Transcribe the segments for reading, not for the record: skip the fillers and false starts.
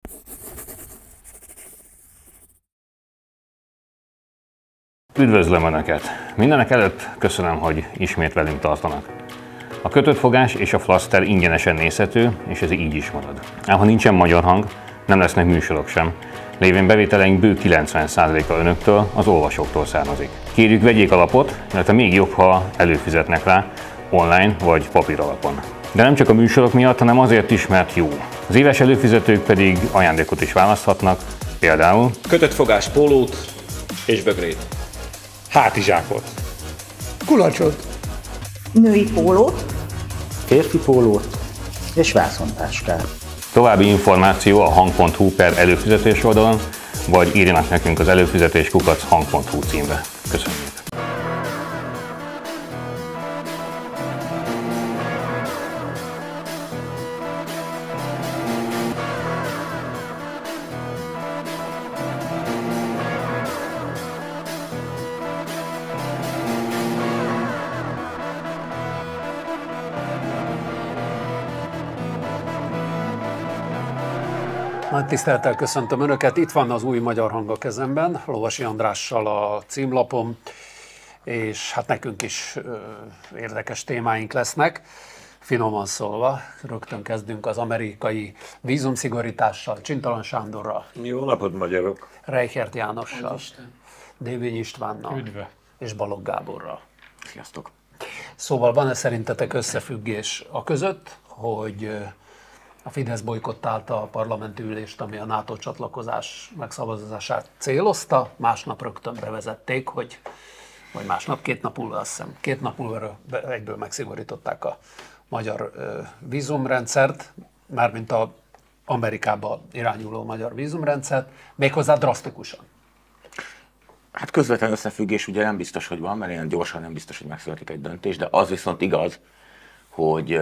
Üdvözlöm Önöket! Mindenek előtt köszönöm, hogy ismét velünk tartanak. A kötött fogás és a flaszter ingyenesen nézhető, és ez így is marad. Ám ha nincsen magyar hang, nem lesznek műsorok sem. Lévén bevételeink bő 90%-a Önöktől, az olvasóktól származik. Kérjük, vegyék alapot, illetve még jobb, ha előfizetnek rá, online vagy papír alapon. De nem csak a műsorok miatt, hanem azért is, mert jó. Az éves előfizetők pedig ajándékot is választhatnak, például kötött fogás pólót és bögrét, hátizsákot, kulacsot, női pólót, férfi pólót és vászontáskát. További információ a hang.hu/előfizetés oldalon, vagy írjanak nekünk az előfizetés@hang.hu címre. Köszönjük! Nagy tisztelettel köszöntöm Önöket, itt van az új Magyar Hang a kezemben, Lovasi Andrással a címlapom, és hát nekünk is érdekes témáink lesznek. Finoman szólva, rögtön kezdünk az amerikai vízumszigorítással, Csintalan Sándorral. Jó napot, magyarok! Reichert Jánossal, Dévény Istvánnal. Üdve. És Balogh Gáborral. Sziasztok! Szóval van-e szerintetek összefüggés a között, hogy a Fidesz bojkottálta a parlamenti ülést, ami a NATO csatlakozás megszavazását célozta, másnap rögtön bevezették, vagy másnap, 2 nap múlva, azt hiszem, 2 nap múlva egyből megszigorították a magyar vízumrendszert, mármint az Amerikába irányuló magyar vízumrendszert, méghozzá drasztikusan. Hát közvetlen összefüggés ugye nem biztos, hogy van, mert ilyen gyorsan nem biztos, hogy megszületik egy döntés, de az viszont igaz, hogy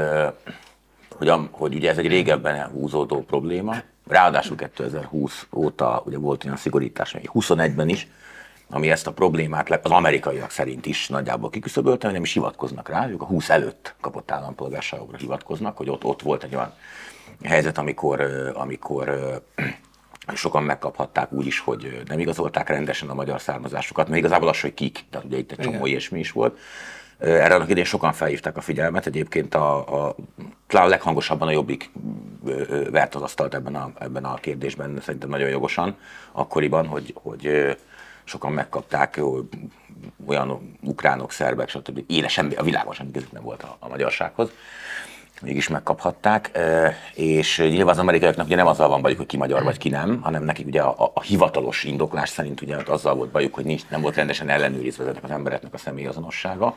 ugye ez egy régebben húzódó probléma, ráadásul 2020 óta ugye volt olyan szigorítás, még 21-ben is, ami ezt a problémát az amerikaiak szerint is nagyjából kiküszöbölte, hogy nem is hivatkoznak rá, ők a 20 előtt kapott állampolgárságokra hivatkoznak, hogy ott volt egy olyan helyzet, amikor sokan megkaphatták úgy is, hogy nem igazolták rendesen a magyar származásukat, mert igazából az, hogy kik, tehát ugye itt egy csomó ilyesmi is volt. Erre annak idején sokan felhívták a figyelmet, egyébként talán leghangosabban a Jobbik vert az asztalt ebben a kérdésben, szerintem nagyon jogosan akkoriban, hogy sokan megkapták, olyan ukránok, szerbek, stb. Élesen a világon semmi közük nem volt a magyarsághoz, mégis megkaphatták, és nyilván az amerikaiaknak ugye nem azzal van bajuk, hogy ki magyar vagy ki nem, hanem nekik ugye a hivatalos indoklás szerint ugye azzal volt bajuk, hogy nem volt rendesen ellenőrizve ezeknek az embereknek a személyazonossága.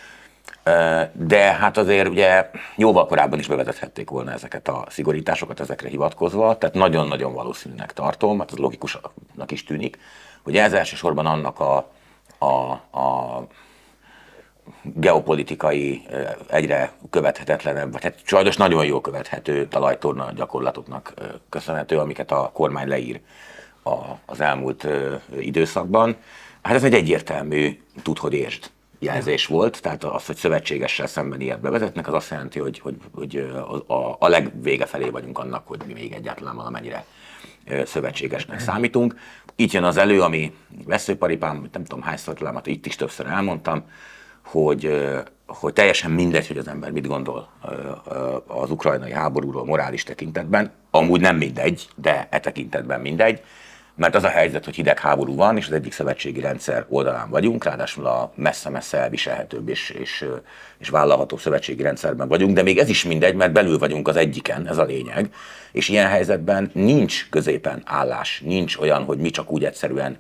De hát azért ugye jóval korábban is bevezethették volna ezeket a szigorításokat ezekre hivatkozva, tehát nagyon-nagyon valószínűnek tartom, hát az logikusnak is tűnik, hogy ez elsősorban annak a geopolitikai, egyre követhetetlenebb, vagy hát sajnos nagyon jól követhető talajtorna gyakorlatoknak köszönhető, amiket a kormány leír az elmúlt időszakban. Hát ez egy egyértelmű tud, hogy értsd jelzés volt, tehát az, hogy szövetségessel szemben ilyet bevezetnek, az azt jelenti, hogy a legvége felé vagyunk annak, hogy mi még egyáltalán valamennyire szövetségesnek számítunk. Itt jön az elő, ami veszőparipám, nem tudom hányszor talán, itt is többször elmondtam, hogy teljesen mindegy, hogy az ember mit gondol az ukrajnai háborúról morális tekintetben, amúgy nem mindegy, de e tekintetben mindegy, mert az a helyzet, hogy hidegháború van, és az egyik szövetségi rendszer oldalán vagyunk, ráadásul a messze-messze elviselhetőbb és vállalható szövetségi rendszerben vagyunk, de még ez is mindegy, mert belül vagyunk az egyiken, ez a lényeg, és ilyen helyzetben nincs középen állás, nincs olyan, hogy mi csak úgy egyszerűen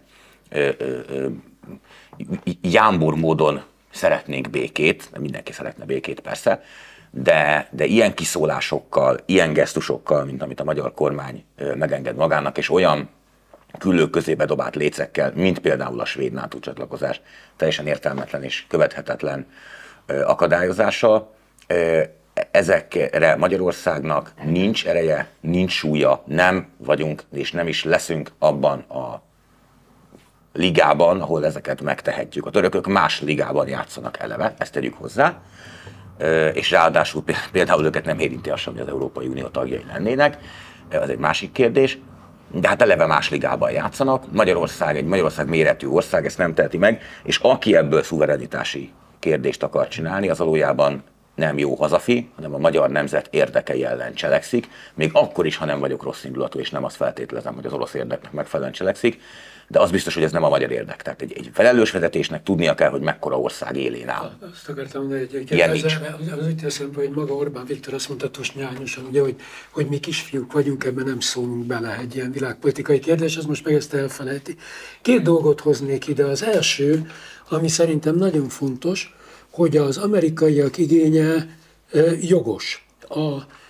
jámbor módon szeretnénk békét, de mindenki szeretne békét persze, de ilyen kiszólásokkal, ilyen gesztusokkal, mint amit a magyar kormány megenged magának, és olyan küllők közébe dobált lécekkel, mint például a svéd NATO csatlakozás teljesen értelmetlen és követhetetlen akadályozása. Ezekre Magyarországnak nincs ereje, nincs súlya, nem vagyunk és nem is leszünk abban a ligában, ahol ezeket megtehetjük. A törökök más ligában játszanak eleve, ezt tegyük hozzá, és ráadásul például őket nem érinti az sem, hogy az Európai Unió tagjai lennének, ez egy másik kérdés. de hát eleve más ligában játszanak. Magyarország egy Magyarország méretű ország, ezt nem teheti meg, és aki ebből szuverenitási kérdést akar csinálni, az valójában nem jó hazafi, hanem a magyar nemzet érdekei ellen cselekszik, még akkor is, ha nem vagyok rossz indulatú, és nem azt feltételezem, hogy az orosz érdeknek megfelelően cselekszik, de az biztos, hogy ez nem a magyar érdek. Tehát egy felelős vezetésnek tudnia kell, hogy mekkora ország élén áll. Azt akartam mondani, hogy Ilyen nincs. az úgy teszem, hogy maga Orbán Viktor azt mondta tusnyányosan, ugye, hogy mi kisfiúk vagyunk, ebben nem szólunk bele egy ilyen világpolitikai kérdés, az most meg ezt elfelejti. Két dolgot hoznék ide. Az első, ami szerintem nagyon fontos, hogy az amerikaiak igénye jogos. A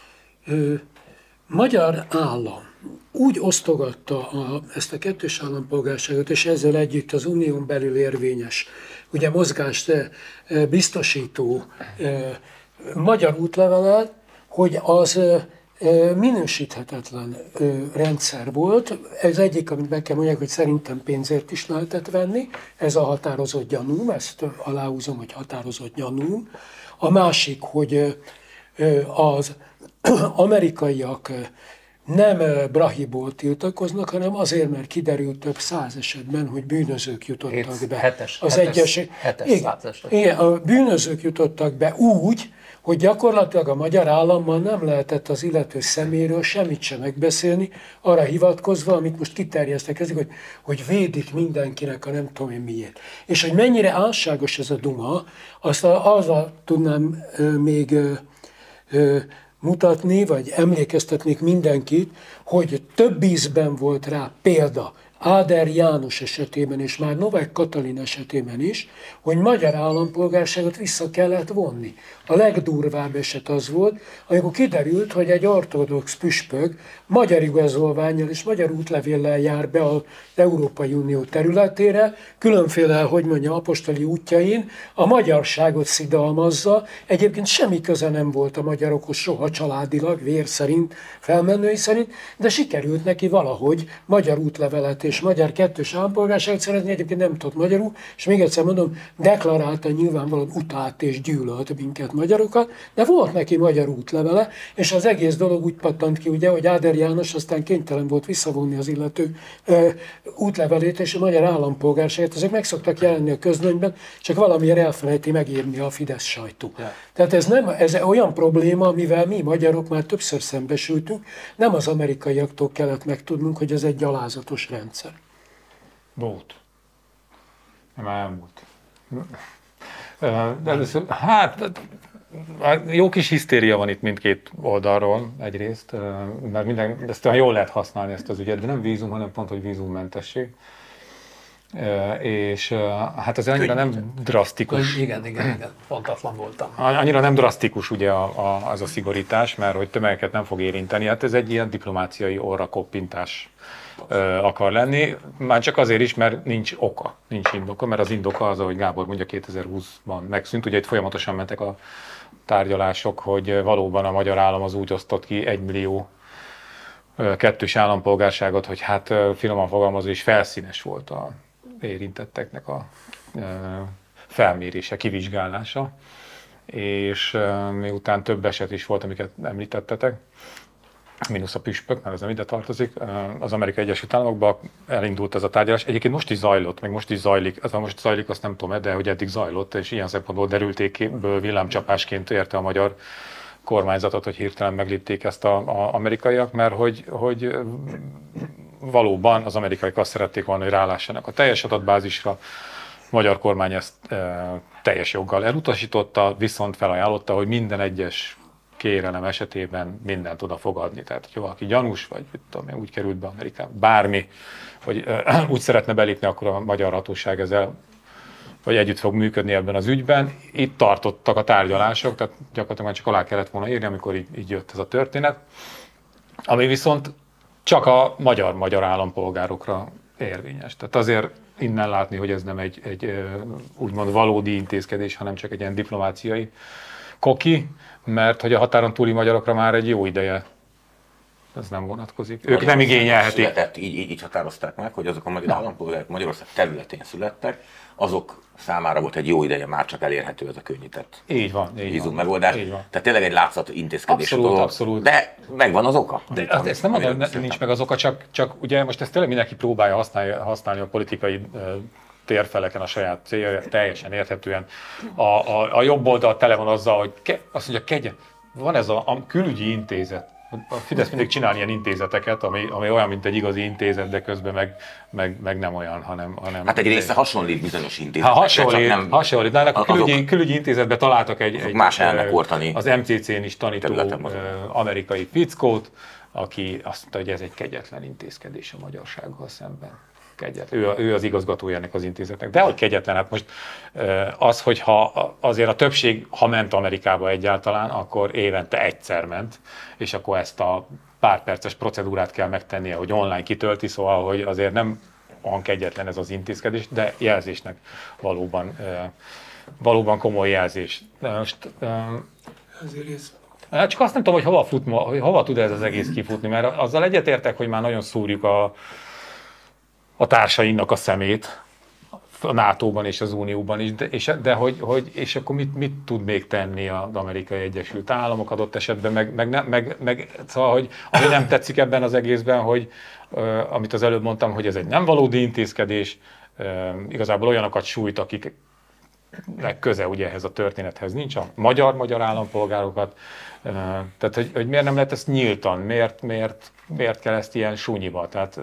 magyar állam úgy osztogatta ezt a kettős állampolgárságot, és ezzel együtt az unión belül érvényes, ugye mozgást biztosító magyar útlevelet, hogy az minősíthetetlen rendszer volt. Ez egyik, amit meg kell mondják, hogy szerintem pénzért is lehetett venni. Ez a határozott gyanúm, ezt aláhúzom, hogy határozott gyanúm. A másik, hogy az amerikaiak nem brahiból tiltakoznak, hanem azért, mert kiderült több száz esetben, hogy bűnözők jutottak be. Igen, a bűnözők jutottak be úgy, hogy gyakorlatilag a magyar állammal nem lehetett az illető szeméről semmit sem megbeszélni, arra hivatkozva, amit most kiterjesztek, hogy védik mindenkinek a nem tudom én miért. És hogy mennyire álságos ez a duma, azt azzal tudnám még mutatni, vagy emlékeztetnék mindenkit, hogy több ízben volt rá példa Áder János esetében, és már Novák Katalin esetében is, hogy magyar állampolgárságot vissza kellett vonni. A legdurvább eset az volt, amikor kiderült, hogy egy ortodox püspök magyar igazolvánnyal és magyar útlevéllel jár be az Európai Unió területére, különféle, apostoli útjain, a magyarságot szidalmazza, egyébként semmi köze nem volt a magyarokhoz soha családilag, vér szerint, felmenői szerint, de sikerült neki valahogy magyar útlevelet és magyar kettős állampolgárságot szerezni, egyébként nem tudott magyarul, és még egyszer mondom, deklarálta nyilvánvalóan utált és gyűlölt minket magyarokat, de volt neki magyar útlevele, és az egész dolog úgy pattant ki, ugye, hogy Áder János aztán kénytelen volt visszavonni az illető útlevelét és a magyar állampolgárságot. Ezek meg szoktak jelenni a közlönyben, csak valamiért elfelejti megírni a Fidesz sajtó. Yeah. Tehát ez olyan probléma, amivel mi magyarok már többször szembesültünk, nem az amerikaiaktól kellett megtudnunk, hogy ez egy gyalázatos rendszer. Volt. Nem elmúlt. De először, hát jó kis hisztéria van itt mindkét oldalról egyrészt, mert ezt jól lehet használni ezt az ügyet, de nem vízum, hanem pont, hogy vízummentesség. És hát az annyira nem drasztikus. Igen, pontatlan voltam. Annyira nem drasztikus ugye az a szigorítás, mert hogy tömegeket nem fog érinteni. Hát ez egy ilyen diplomáciai orrakoppintás akar lenni, már csak azért is, mert nincs indoka, mert az indoka az, ahogy Gábor mondja, 2020-ban megszűnt, ugye itt folyamatosan mentek a tárgyalások, hogy valóban a magyar állam az úgy osztott ki 1 millió kettős állampolgárságot, hogy hát finoman fogalmazva is felszínes volt a érintetteknek a felmérése, kivizsgálása, és miután több eset is volt, amiket említettetek, mínusz a püspök, mert ez nem ide tartozik, az Amerikai Egyesült Államokban elindult ez a tárgyalás. Egyébként most is zajlott, meg most is zajlik, ez most zajlik, azt nem tudom, de hogy eddig zajlott, és ilyen szempontból derültékből villámcsapásként érte a magyar kormányzatot, hogy hirtelen meglépték ezt az amerikaiak, mert hogy valóban az amerikaiak azt szerették volna, hogy rálássanak a teljes adatbázisra. A magyar kormány ezt teljes joggal elutasította, viszont felajánlotta, hogy minden egyes kérelem esetében mindent oda fogadni. Tehát, hogyha valaki gyanús, vagy tudom, úgy került be Amerikába, bármi, hogy úgy szeretne belépni, akkor a magyar hatóság ezzel vagy együtt fog működni ebben az ügyben. Itt tartottak a tárgyalások, tehát gyakorlatilag már csak alá kellett volna írni, amikor így jött ez a történet. Ami viszont csak a magyar állampolgárokra érvényes. Tehát azért innen látni, hogy ez nem egy úgymond valódi intézkedés, hanem csak egy ilyen diplomáciai koki, mert hogy a határon túli magyarokra már egy jó ideje ez nem vonatkozik. Ők nem igényelhetik. Született, így határozták meg, hogy azok a magyar állampolgárok Magyarország területén születtek, azok számára volt egy jó ideje már csak elérhető ez a könnyített így van. megoldás. Így van. Tehát tényleg egy látszat intézkedés. Abszolút. De megvan az oka. Hát ezt nem mondom, hogy nincs meg az oka, csak ugye most ezt tényleg mindenki próbálja használni a politikai térfeleken a saját célja, teljesen érthetően. A jobb oldal tele van azzal, hogy azt mondja, van ez a külügyi intézet. A Fidesz mindig csinál ilyen intézeteket, ami olyan, mint egy igazi intézet, de közben meg nem olyan, hanem... Hát egy része hasonlít bizonyos intézetekre, hasonlít. De a külügyi intézetben találtak egy más elmekortani az MCC-n is tanító amerikai fickót, aki azt mondta, hogy ez egy kegyetlen intézkedés a magyarsággal szemben. Ő az igazgatója ennek az intézetnek. De hogy kegyetlen, hát most az, hogyha azért a többség, ha ment Amerikába egyáltalán, akkor évente egyszer ment, és akkor ezt a pár perces procedúrát kell megtennie, hogy online kitölti, szóval, hogy azért nem olyan kegyetlen ez az intézkedés, de jelzésnek valóban komoly jelzés. Most, csak azt nem tudom, hogy hova tud ez az egész kifutni, mert azzal egyetértek, hogy már nagyon szúrjuk a társainknak a szemét a NATO-ban és az Unióban is, de hogy akkor mit tud még tenni az Amerikai Egyesült Államok adott esetben, meg szóval, hogy ami nem tetszik ebben az egészben, hogy amit az előbb mondtam, hogy ez egy nem valódi intézkedés, igazából olyanokat sújt, akik köze ugye ehhez a történethez nincs, a magyar állampolgárokat, tehát hogy miért nem lehet ezt nyíltan, miért kell ezt ilyen súnyiba, tehát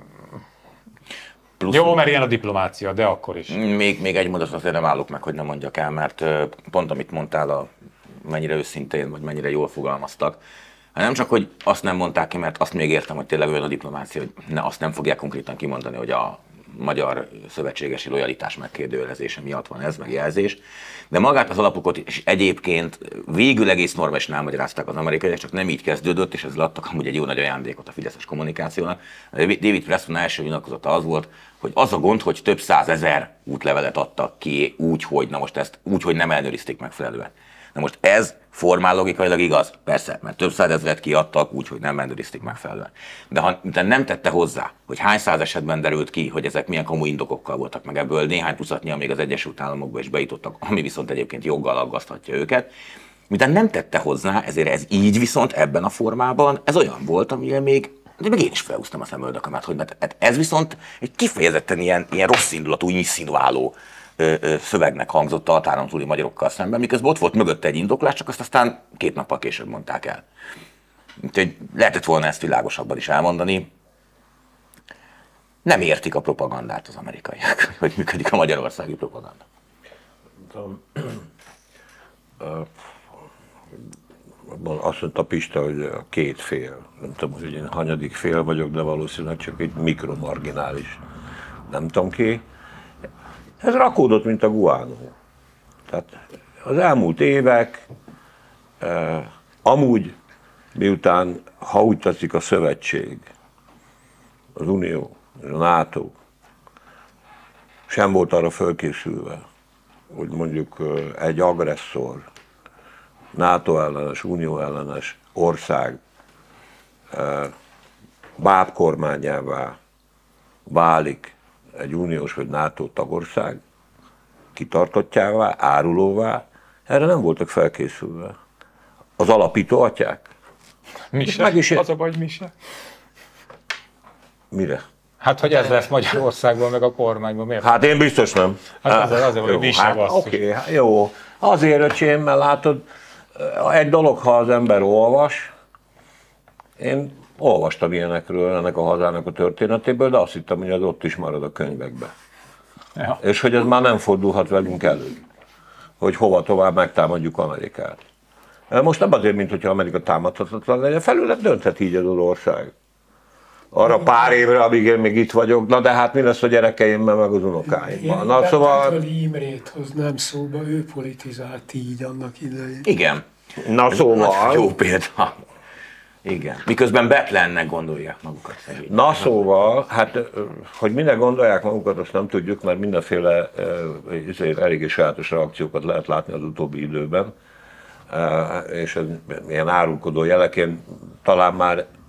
jó, mert ilyen a diplomácia, de akkor is. Még egy mondatot azért nem állok meg, hogy nem mondjak el, mert pont amit mondtál, mennyire őszintén, vagy mennyire jól fogalmaztak, nem csak, hogy azt nem mondták ki, mert azt még értem, hogy tényleg olyan a diplomácia, hogy azt nem fogják konkrétan kimondani, hogy a magyar szövetségesi lojalitás megkérdőjelezése miatt van ez, meg jelzés, de magát az alapokat is egyébként végül egész normálisan elmagyarázták az amerikaiak, csak nem így kezdődött, és ezzel adtak amúgy egy jó nagy ajándékot a fideszes kommunikációnak. David Preston első nyilatkozata az volt, hogy az a gond, hogy több százezer útlevelet adtak ki úgy, hogy nem ellenőrizték megfelelően. Na most ez formál logikailag igaz, persze, mert több százezret kiadtak úgy, hogy nem ellenőrizték megfelelően. De ha nem tette hozzá, hogy hány száz esetben derült ki, hogy ezek milyen komoly indokokkal voltak, meg ebből néhány tucatnyi, még az Egyesült Államokba is bejutottak, ami viszont egyébként joggal aggaszthatja őket, miután nem tette hozzá, ezért ez így viszont ebben a formában, ez olyan volt, amire még én is felhúztam a szemöldökömet, hogy mert ez viszont egy kifejezetten ilyen rossz indulatú, insinuáló szövegnek hangzott a határon túli magyarokkal szemben, miközben ott volt mögötte egy indoklás, csak azt aztán 2 nappal később mondták el. Úgyhogy lehetett volna ezt világosabban is elmondani. Nem értik a propagandát az amerikaiak, hogy működik a magyarországi propaganda. Azt mondta Pista, hogy a két fél. Nem tudom, hogy én hanyadik fél vagyok, de valószínűleg csak egy mikromarginális. Nem tudom ki. Ez rakódott, mint a guánó. Tehát az elmúlt évek, amúgy, miután, ha úgy tetszik, a szövetség, az Unió, a NATO sem volt arra fölkészülve, hogy mondjuk egy agresszor, NATO ellenes, Unió ellenes ország bábkormányává válik egy uniós vagy NATO tagország, kitartottjává, árulóvá, erre nem voltak felkészülve. Az alapító atyák. Mi se, az a baj, mi se. Mire? Hát, hogy ez lesz Magyarországban, meg a kormányban, miért? Hát én biztos nem. Hát azért, hogy mi se basszus. Oké, jó. Azért, öcsém, mert látod, egy dolog, ha az ember olvas, én olvastam ilyenekről, ennek a hazának a történetéből, de azt hittem, hogy ez ott is marad a könyvekben. Ja. És hogy ez már nem fordulhat velünk elő, hogy hova tovább megtámadjuk Amerikát. Most nem azért, mint hogyha Amerika támadhatatlan legyen, felül dönthet így az ország. Arra pár évre, amíg én még itt vagyok, na de hát mi lesz a gyerekeimmel, meg az unokáimmal. Na szóval... Imrét hoznám szóba, ő politizált így annak idején. Igen. Na szóval... Jó példa. Igen. Miközben Betlennek gondolják magukat. Na szóval, hát, hogy minek gondolják magukat, azt nem tudjuk, mert mindenféle eléggé sajátos reakciókat lehet látni az utóbbi időben. És ez ilyen árulkodó jelek, én talán már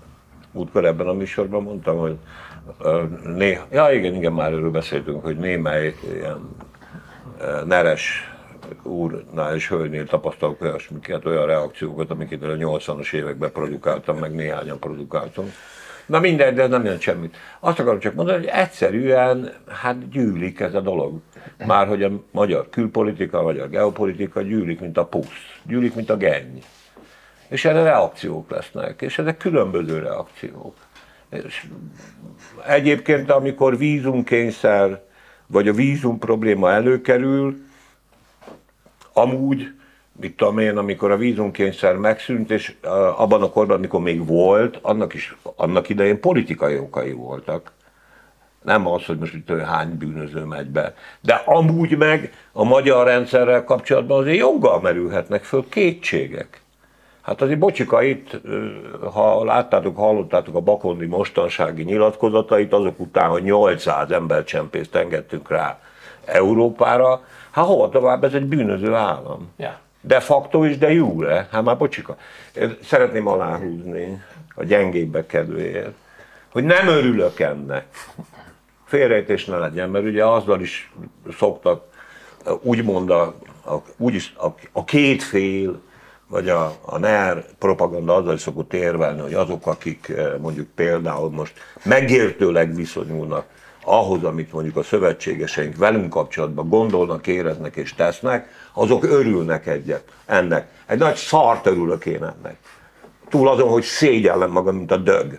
múltkor ebben a műsorban mondtam, hogy néha, ja igen, már erről beszéltünk, hogy némely ilyen neres úrnál és hölgynél tapasztalok olyasmiket, olyan reakciókat, amiket a 80-as években produkáltam, meg néhányan produkáltunk. Na mindegy, de ez nem jelent semmit. Azt akarom csak mondani, hogy egyszerűen hát gyűlik ez a dolog. Már hogy a magyar külpolitika, a magyar geopolitika gyűlik, mint a pusz, gyűlik, mint a genny. És erre reakciók lesznek, és ezek különböző reakciók. És egyébként, amikor vízumkényszer, vagy a vízum probléma előkerül, amúgy, mit tudom én, amikor a vízumkényszer megszűnt, és abban a korban, amikor még volt, annak idején politikai okai voltak. Nem az, hogy most itt hány bűnöző megy be. De amúgy meg a magyar rendszerrel kapcsolatban azért joggal merülhetnek föl kétségek. Hát azért Bocsika itt, ha láttátok, hallottátok a Bakondi mostansági nyilatkozatait, azok után, hogy 800 embercsempészt engedtünk rá Európára, hát hova tovább, ez egy bűnöző állam. Yeah. De facto is, de jure, hát már Bocsika. Szeretném aláhúzni a gyengébbek kedvéért, hogy nem örülök ennek. Félrejtés ne legyen, mert ugye azzal is szoktak, úgymond a két fél, vagy a NER propaganda azzal is szokott érvelni, hogy azok, akik mondjuk például most megértőleg viszonyulnak ahhoz, amit mondjuk a szövetségeseink velünk kapcsolatban gondolnak, éreznek és tesznek, azok örülnek ennek. Egy nagy szart örülök én ennek. Túl azon, hogy szégyellem magam, mint a dög.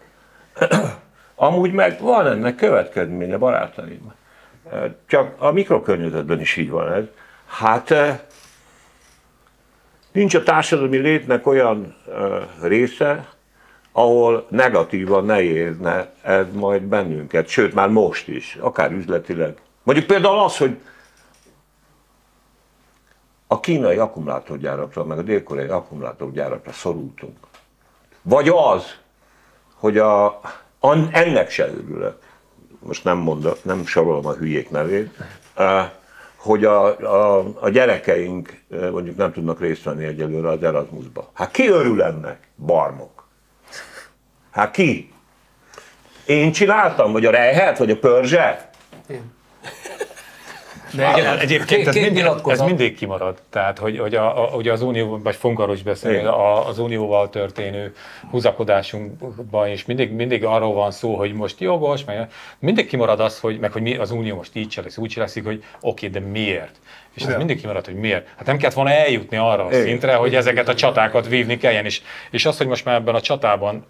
Amúgy meg van ennek következménye, barátaim. Csak a mikrokörnyezetben is így van ez. Hát nincs a társadalmi létnek olyan része, ahol negatívan ne érne ez majd bennünket, sőt már most is, akár üzletileg. Mondjuk például az, hogy a kínai akkumulátorgyárakra, meg a dél-koreai akkumulátorgyárakra szorultunk. Vagy az, hogy ennek se örülök, most nem sorolom a hülyék nevét, hogy a gyerekeink mondjuk nem tudnak részt venni egyelőre az Erasmusba. Hát ki örül ennek? Barmok. Hát ki? Én csináltam? Vagy a Rejhet? Vagy a Pörzse? Én. De egyébként ez mindig kimarad. Tehát, hogy ugye az Unió, vagy fogunk arról is beszélni, az Unióval történő húzakodásunkban is mindig arról van szó, hogy most jogos, meg mindig kimarad az, hogy az Unió most így se lesz, úgy se leszik, hogy oké, de miért? És ez mindig kimarad, hogy miért. Hát nem kellett volna eljutni arra a szintre, hogy ezeket a csatákat vívni kelljen. És az, hogy most már ebben a csatában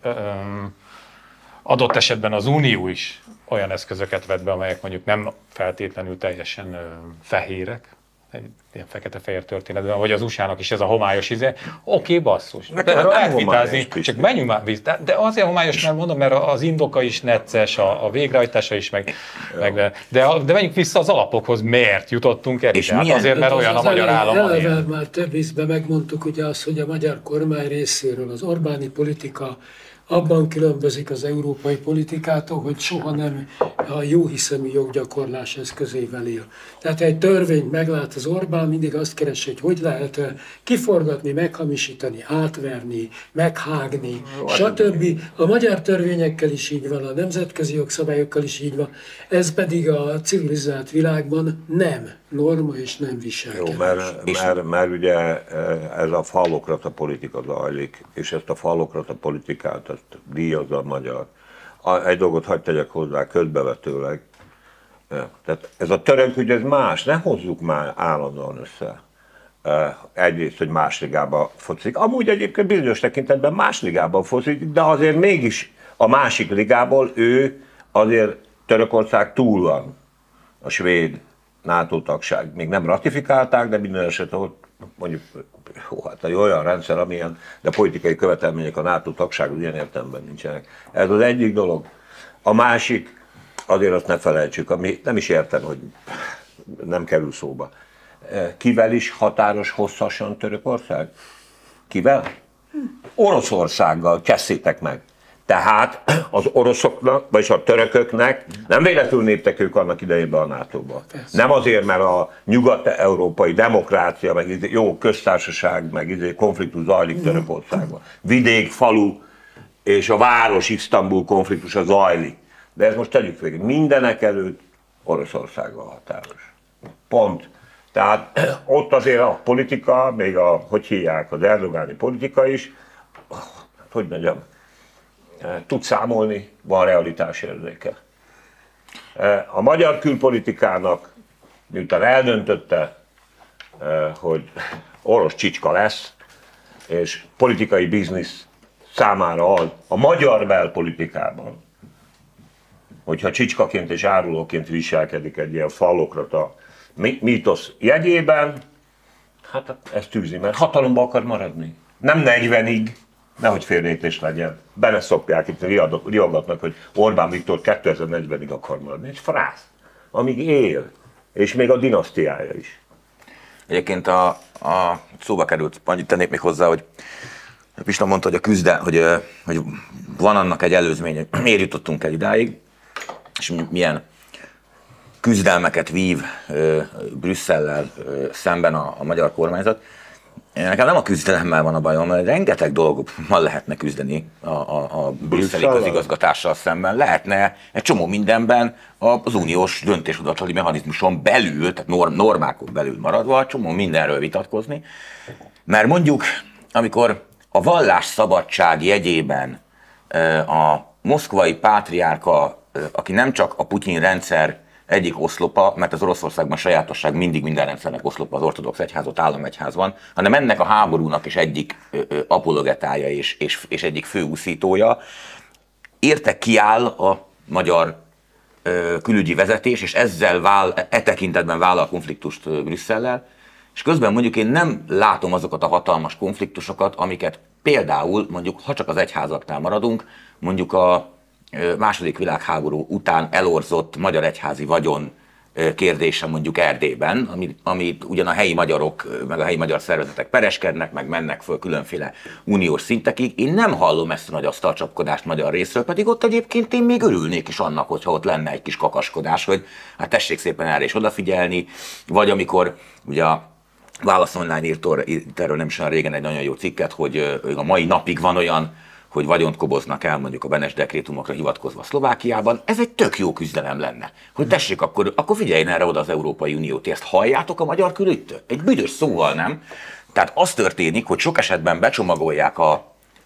adott esetben az Unió is olyan eszközöket vett be, amelyek mondjuk nem feltétlenül teljesen fehérek, ilyen fekete-fehér történetben, vagy az USA-nak is ez a homályos oké, basszus. De erről lehet vitázni, csak menjünk már vissza. De azért homályos, mert mondom, mert az indoka is necces, a végrehajtása is, de menjünk vissza az alapokhoz, miért jutottunk el ide? Hát azért, mert olyan a magyar állam. Eleve már több ízben megmondtuk ugye azt, hogy a magyar kormány részéről az Orbáni politika abban különbözik az európai politikától, hogy soha nem a jóhiszemű joggyakorlás eszközével él. Tehát egy törvényt meglát az Orbán, mindig azt keresi, hogy lehet kiforgatni, meghamisítani, átverni, meghágni, stb. A magyar törvényekkel is így van, a nemzetközi jogszabályokkal is így van, ez pedig a civilizált világban nem norma és nem viselkedés. Jó, mert ugye ez a fallokrata politika zajlik, és ezt a fallokrata politikát ezt díjazza a magyar. Egy dolgot hadd tegyek hozzá közbevetőleg. Tehát ez a török ügy, ez más, ne hozzuk már állandóan össze. Egyrészt, hogy más ligába focizik. Amúgy egyébként bizonyos tekintetben más ligában focizik, de azért mégis a másik ligából ő azért Törökország túl van. A svéd NATO tagság. Még nem ratifikálták, de minden esetben ott mondjuk hát egy olyan rendszer, amilyen, de politikai követelmények a NATO tagság ilyen értelemben nincsenek. Ez az egyik dolog. A másik, azért azt ne felejtsük, ami nem is értem, hogy nem kerül szóba. Kivel is határos hosszasan Törökország? Kivel? Oroszországgal, kezdjétek meg. Tehát az oroszoknak, vagyis a törököknek nem véletlenül léptek ők annak idejében a NATO-ba. Nem azért, mert a nyugat-európai demokrácia, meg jó köztársaság, meg konfliktus zajlik Törökországban. Vidék, falu, és a város Isztambul konfliktusa zajlik. De ezt most tegyük végig. Mindenek előtt Oroszországgal határos. Pont. Tehát ott azért a politika, még hogy hívják, az erdogáni politika is, hogy mondjam, tud számolni, van realitásérzéke. A magyar külpolitikának, miután eldöntötte, hogy orosz csicska lesz, és politikai biznisz számára az a magyar belpolitikában, hogyha csicskaként és árulóként viselkedik egy ilyen fallokrata mítosz jegyében, hát ezt tűzi, mert hatalomba akar maradni. Nem 40-ig, nehogy félreértés legyen. Benne szokják itt riogatnak, hogy Orbán Viktor 2040-ig akar maradni. Egy frász, amíg él, és még a dinasztiája is. Egyébként a szóba került, annyit tennék még hozzá, hogy Pista mondta, hogy hogy van annak egy előzménye, hogy miért jutottunk el idáig, és milyen küzdelmeket vív Brüsszellel szemben a magyar kormányzat. Nekem nem a küzdelemmel van a bajom, mert rengeteg dologban lehetne küzdeni a brüsszeli közigazgatással szemben. Lehetne egy csomó mindenben az uniós döntéshozatali mechanizmuson belül, tehát normákon belül maradva, csomó mindenről vitatkozni. Mert mondjuk, amikor a vallásszabadság jegyében a moszkvai pátriárka, aki nem csak a Putyin rendszer egyik oszlopa, mert az Oroszországban sajátosság mindig minden rendszernek oszlopa, az ortodox egyház, ott államegyház van, hanem ennek a háborúnak is egyik apologetája és egyik főúszítója. Érte kiáll a magyar külügyi vezetés, és ezzel tekintetben vállal konfliktust Brüsszellel, és közben mondjuk én nem látom azokat a hatalmas konfliktusokat, amiket például mondjuk, ha csak az egyházaknál maradunk, mondjuk a második világháború után elorzott magyar egyházi vagyon kérdése mondjuk Erdélyben, amit ugyan a helyi magyarok, meg a helyi magyar szervezetek pereskednek, meg mennek föl különféle uniós szintekig. Én nem hallom ezt a nagy asztalcsapkodást magyar részről, pedig ott egyébként én még örülnék is annak, hogyha ott lenne egy kis kakaskodás, hogy hát tessék szépen erre is odafigyelni, vagy amikor ugye a Válasz Online írt erről nem is olyan régen egy nagyon jó cikket, hogy a mai napig van olyan, hogy vagyont koboznak el mondjuk a Benes dekrétumokra hivatkozva Szlovákiában, ez egy tök jó küzdelem lenne. Hogy tessék, akkor figyeljen erre oda az Európai Unió, ti ezt halljátok a magyar külügytől? Egy büdös szóval nem. Tehát az történik, hogy sok esetben becsomagolják a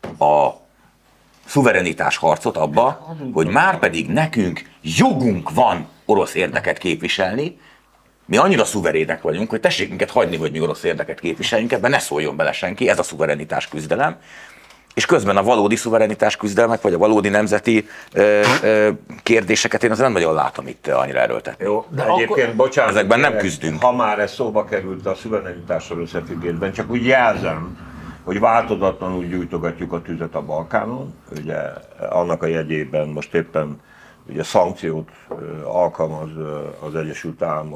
szuverenitás harcot abba, hogy már pedig nekünk jogunk van orosz érdeket képviselni, mi annyira szuverének vagyunk, hogy tessék minket hagyni, hogy mi orosz érdeket képviseljünk, ebben ne szóljon bele senki, ez a szuverenitás küzdelem. És közben a valódi szuverenitás küzdelmek, vagy a valódi nemzeti kérdéseket én azért nem nagyon látom itt annyira erőltetni. Jó, de egyébként, bocsánat, ezekben nem küzdünk. Ha már ez szóba került a szuverenitással összefüggésben, csak úgy jelzem, hogy változatlanul gyújtogatjuk a tüzet a Balkánon, ugye annak a jegyében most éppen ugye szankciót alkalmaz az Egyesült Államok,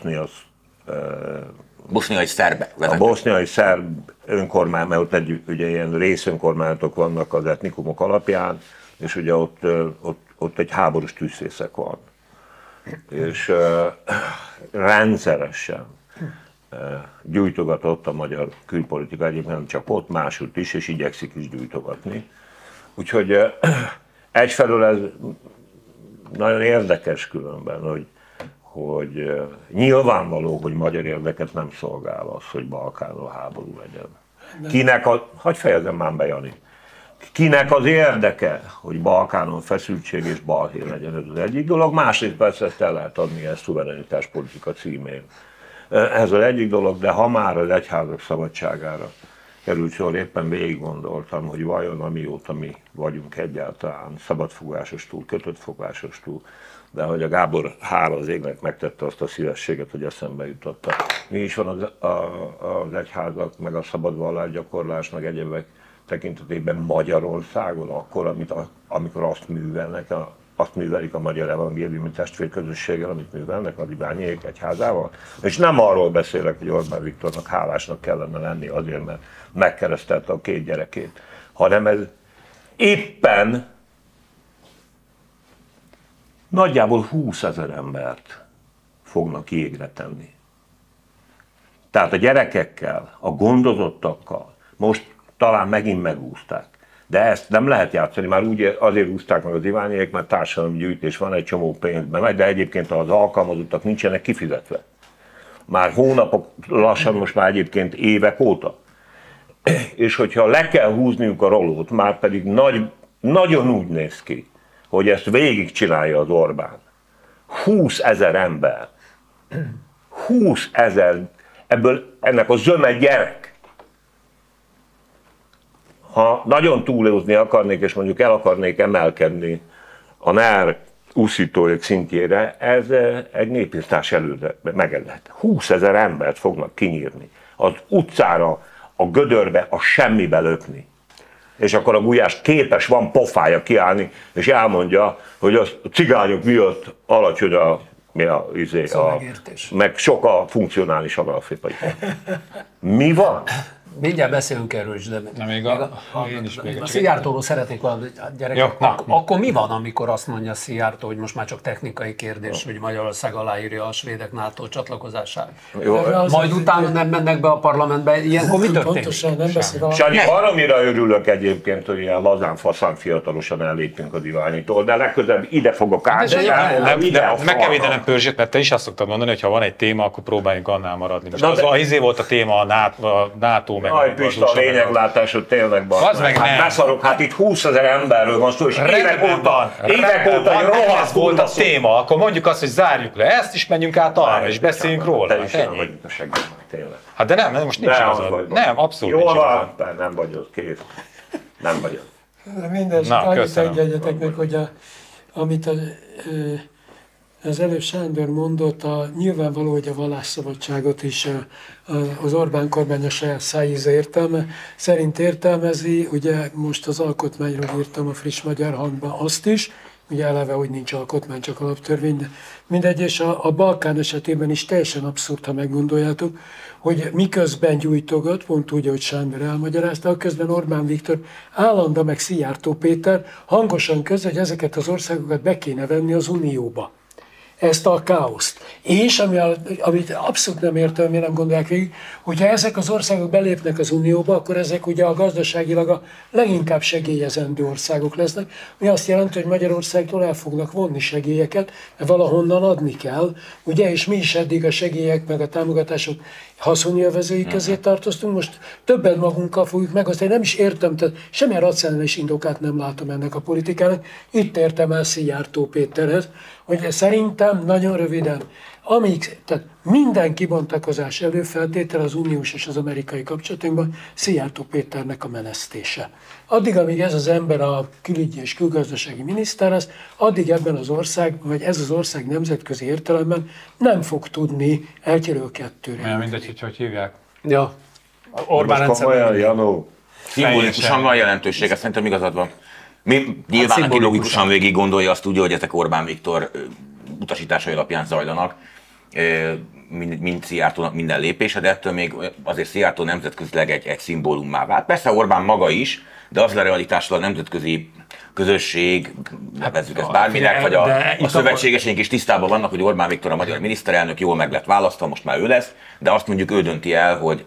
boszniai szerbek vezetők. A boszniai szerb önkormány, mert ott ugye ilyen részönkormányzatok vannak az etnikumok alapján, és ugye ott egy háborús tűzfészek van. És rendszeresen gyújtogatott a magyar külpolitika, egyébként nem csak ott, máshogy is, és igyekszik is gyújtogatni. Úgyhogy egyfelől ez nagyon érdekes különben, hogy nyilvánvaló, hogy magyar érdeket nem szolgál az, hogy Balkánon háború legyen. Hadd fejezem már be, Jani. Kinek az érdeke, hogy Balkánon feszültség és balhé legyen, ez az egyik dolog, másrészt persze ezt el lehet adni ezt szuverenitás politika címén. Ez az egyik dolog, de ha már az egyházak szabadságára került sor, éppen végig gondoltam, hogy vajon amióta mi vagyunk egyáltalán szabadfogásos túl, kötött fogásos túl, de hogy a Gábor hála az égnek megtette azt a szívességet, hogy eszembe jutotta. Mi is van az egyházak, meg a szabad vallásgyakorlás, meg egyebek tekintetében Magyarországon, akkor, amikor azt művelik a magyar evangéliumi testvérközösséggel, amit művelnek a Libányiék egyházával. És nem arról beszélek, hogy Orbán Viktornak hálásnak kellene lenni azért, mert megkeresztelte a 2 gyerekét, hanem ez éppen nagyjából 20 000 embert fognak jégre tenni. Tehát a gyerekekkel, a gondozottakkal most talán megint megúzták. De ezt nem lehet játszani, már úgy azért úzták meg az Iványiék, mert társadalmi gyűjtés van, egy csomó pénzben megy, de egyébként az alkalmazottak nincsenek kifizetve. Már hónapok, lassan most már egyébként évek óta. És hogyha le kell húzniuk a rolót, már pedig nagyon úgy néz ki, hogy ezt végigcsinálja az Orbán. 20 000 ember. 20 000, ennek a zöme gyerek. Ha nagyon túlélni akarnék, és mondjuk el akarnék emelkedni a NER úszítóik szintjére, ez egy népírtás előre megedett. 20 000 embert fognak kinyírni. Az utcára, a gödörbe, a semmibe lökni. És akkor a Gulyás képes van pofája kiállni, és elmondja, hogy a cigányok miatt alacsony meg sok a funkcionális agrárfépai. Mi van? Mindjárt beszélünk erről is, de én is még a Szijjártóról szeretnék valamit, gyerekek. Akkor mi van, amikor azt mondja Szijjártó, hogy most már csak technikai kérdés, hogy Magyarország aláírja a svédek NATO csatlakozását? Majd utána nem mennek be a parlamentbe, ilyenkor mi történik? Pontosan, nem beszél. Sanyi, valamire örülök egyébként, hogy ilyen lazán, faszán, fiatalosan ellépünk az Iványitól, de legközelebb ide fogok állni. Meg kell védenem Pörzsét, mert te is azt szoktad mondani, hogy ha van egy téma, akkor próbáljunk annál maradni. Most az volt a téma a NATO, Aj, Pista, a lényeglátásod tényleg az meg hát beszarok, hát itt 20 000 emberről van szó, és évek óta rohadt volt a téma, akkor mondjuk azt, hogy zárjuk le ezt, és menjünk át arra, és beszéljünk róla. Te is olyan vagy, mint a segben, tényleg. Hát de nem, most nincs igazad. Nem, abszolút nincs igazad. Jól van, nem vagy az, kész. Nem vagy az. Mindez, annyit engedjetek meg, hogy amit az előbb Sándor mondott, nyilvánvaló, hogy a vallásszabadságot is az Orbán kormány a saját szájíze szerint értelmezi. Ugye most az alkotmányról írtam a Friss Magyar Hangban azt is, ugye eleve, hogy nincs alkotmány, csak alaptörvény, de mindegy, és a Balkán esetében is teljesen abszurd, ha meggondoljátok, hogy miközben gyújtogat, pont úgy, ahogy Sándor elmagyarázta, közben Orbán Viktor állandóan meg Szijjártó Péter hangosan közöl, hogy ezeket az országokat be kéne venni az Unióba. Ezt a káoszt. És amit abszolút nem értem, miért nem gondolják végig, hogyha ezek az országok belépnek az Unióba, akkor ezek ugye a gazdaságilag a leginkább segélyezendő országok lesznek, ami azt jelenti, hogy Magyarországtól el fognak vonni segélyeket, mert valahonnan adni kell, ugye, és mi is eddig a segélyek meg a támogatások haszonélvezői közé tartoztunk, most többen magunkkal fogjuk megosztani. Nem is értem, tehát semmilyen racionális indokát nem látom ennek a politikának. Itt értem el Szijjártó Péterhez, hogy szerintem nagyon röviden, tehát minden kibontakozás előfeltétel az uniós és az amerikai kapcsolatunkban Szijjártó Péternek a menesztése. Addig, amíg ez az ember a külügyi és külgazdasági miniszter lesz, addig ebben az ország, vagy ez az ország nemzetközi értelemben nem fog tudni egyről kettőre. Olyan mindegy, hogy hívják. Ja. Orbán rendszer. Janó. Szimbolikusan van jelentősége, szerintem igazad van. Nyilván, aki logikusan végig gondolja, azt tudja, hogy ezek Orbán Viktor utasításai alapján zajlanak, mint Szijjártónak minden lépése, de ettől még azért Szijjártó nemzetközileg egy szimbólummá vált. Persze Orbán maga is, de az a realitás, a nemzetközi közösség, nevezzük ezt bárminek, vagy a szövetségeseink is tisztában vannak, hogy Orbán Viktor a magyar miniszterelnök jól meg lett választva, most már ő lesz, de azt mondjuk ő dönti el, hogy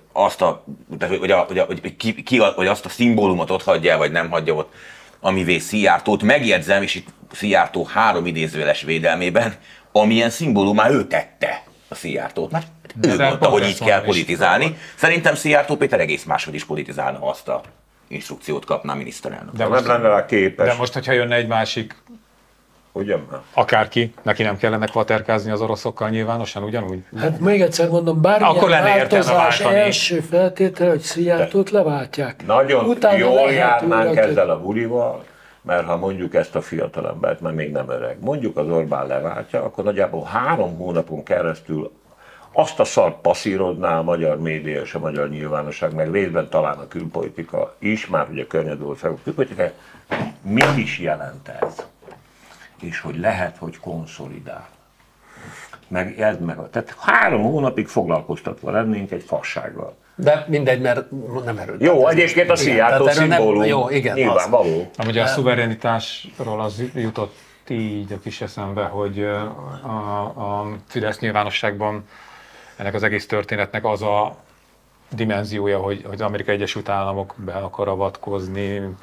azt a szimbólumot ott hagyja, vagy nem hagyja ott, amivé Szijjártót megjegyzem, és itt Szijjártó 3 idézőjeles védelmében, amilyen szimbólumá ő tette a Szijjártót. Mert ő mondta, hogy így kell politizálni. Szerintem Szijjártó Péter egész máshogy is politizálna, ha azt a instrukciót kapná a miniszterelnök. De most lenne rá képes. De most, hogyha jönne egy másik, akárki, neki nem kellene kvaterkázni az oroszokkal nyilvánosan, ugyanúgy? Hát még egyszer mondom, bármilyen változás első feltétel, hogy Szijjártót leváltják. Nagyon utána jól járnánk ezzel a bulival, mert ha mondjuk ezt a fiatalembert, mert még nem öreg, mondjuk az Orbán leváltja, akkor nagyjából 3 hónapon keresztül azt a szart passzírozná a magyar média és a magyar nyilvánosság, meg részben talán a külpolitika is, már ugye a környező országok külpolitika, mit is jelent ez? És hogy lehet, hogy konszolidál. Meg ez meg. Tehát 3 hónapig foglalkoztatva lennénk egy fassággal. De mindegy, mert nem erőt. Jó, egyébként a Szijjártó szimbólum. Jó, igen. Nyilvánvaló. Ugye a szuverenitásról az jutott így a kis eszembe, hogy a Fidesz nyilvánosságban ennek az egész történetnek az a dimenziója, hogy az Amerikai Egyesült Államok be akar avatkozni,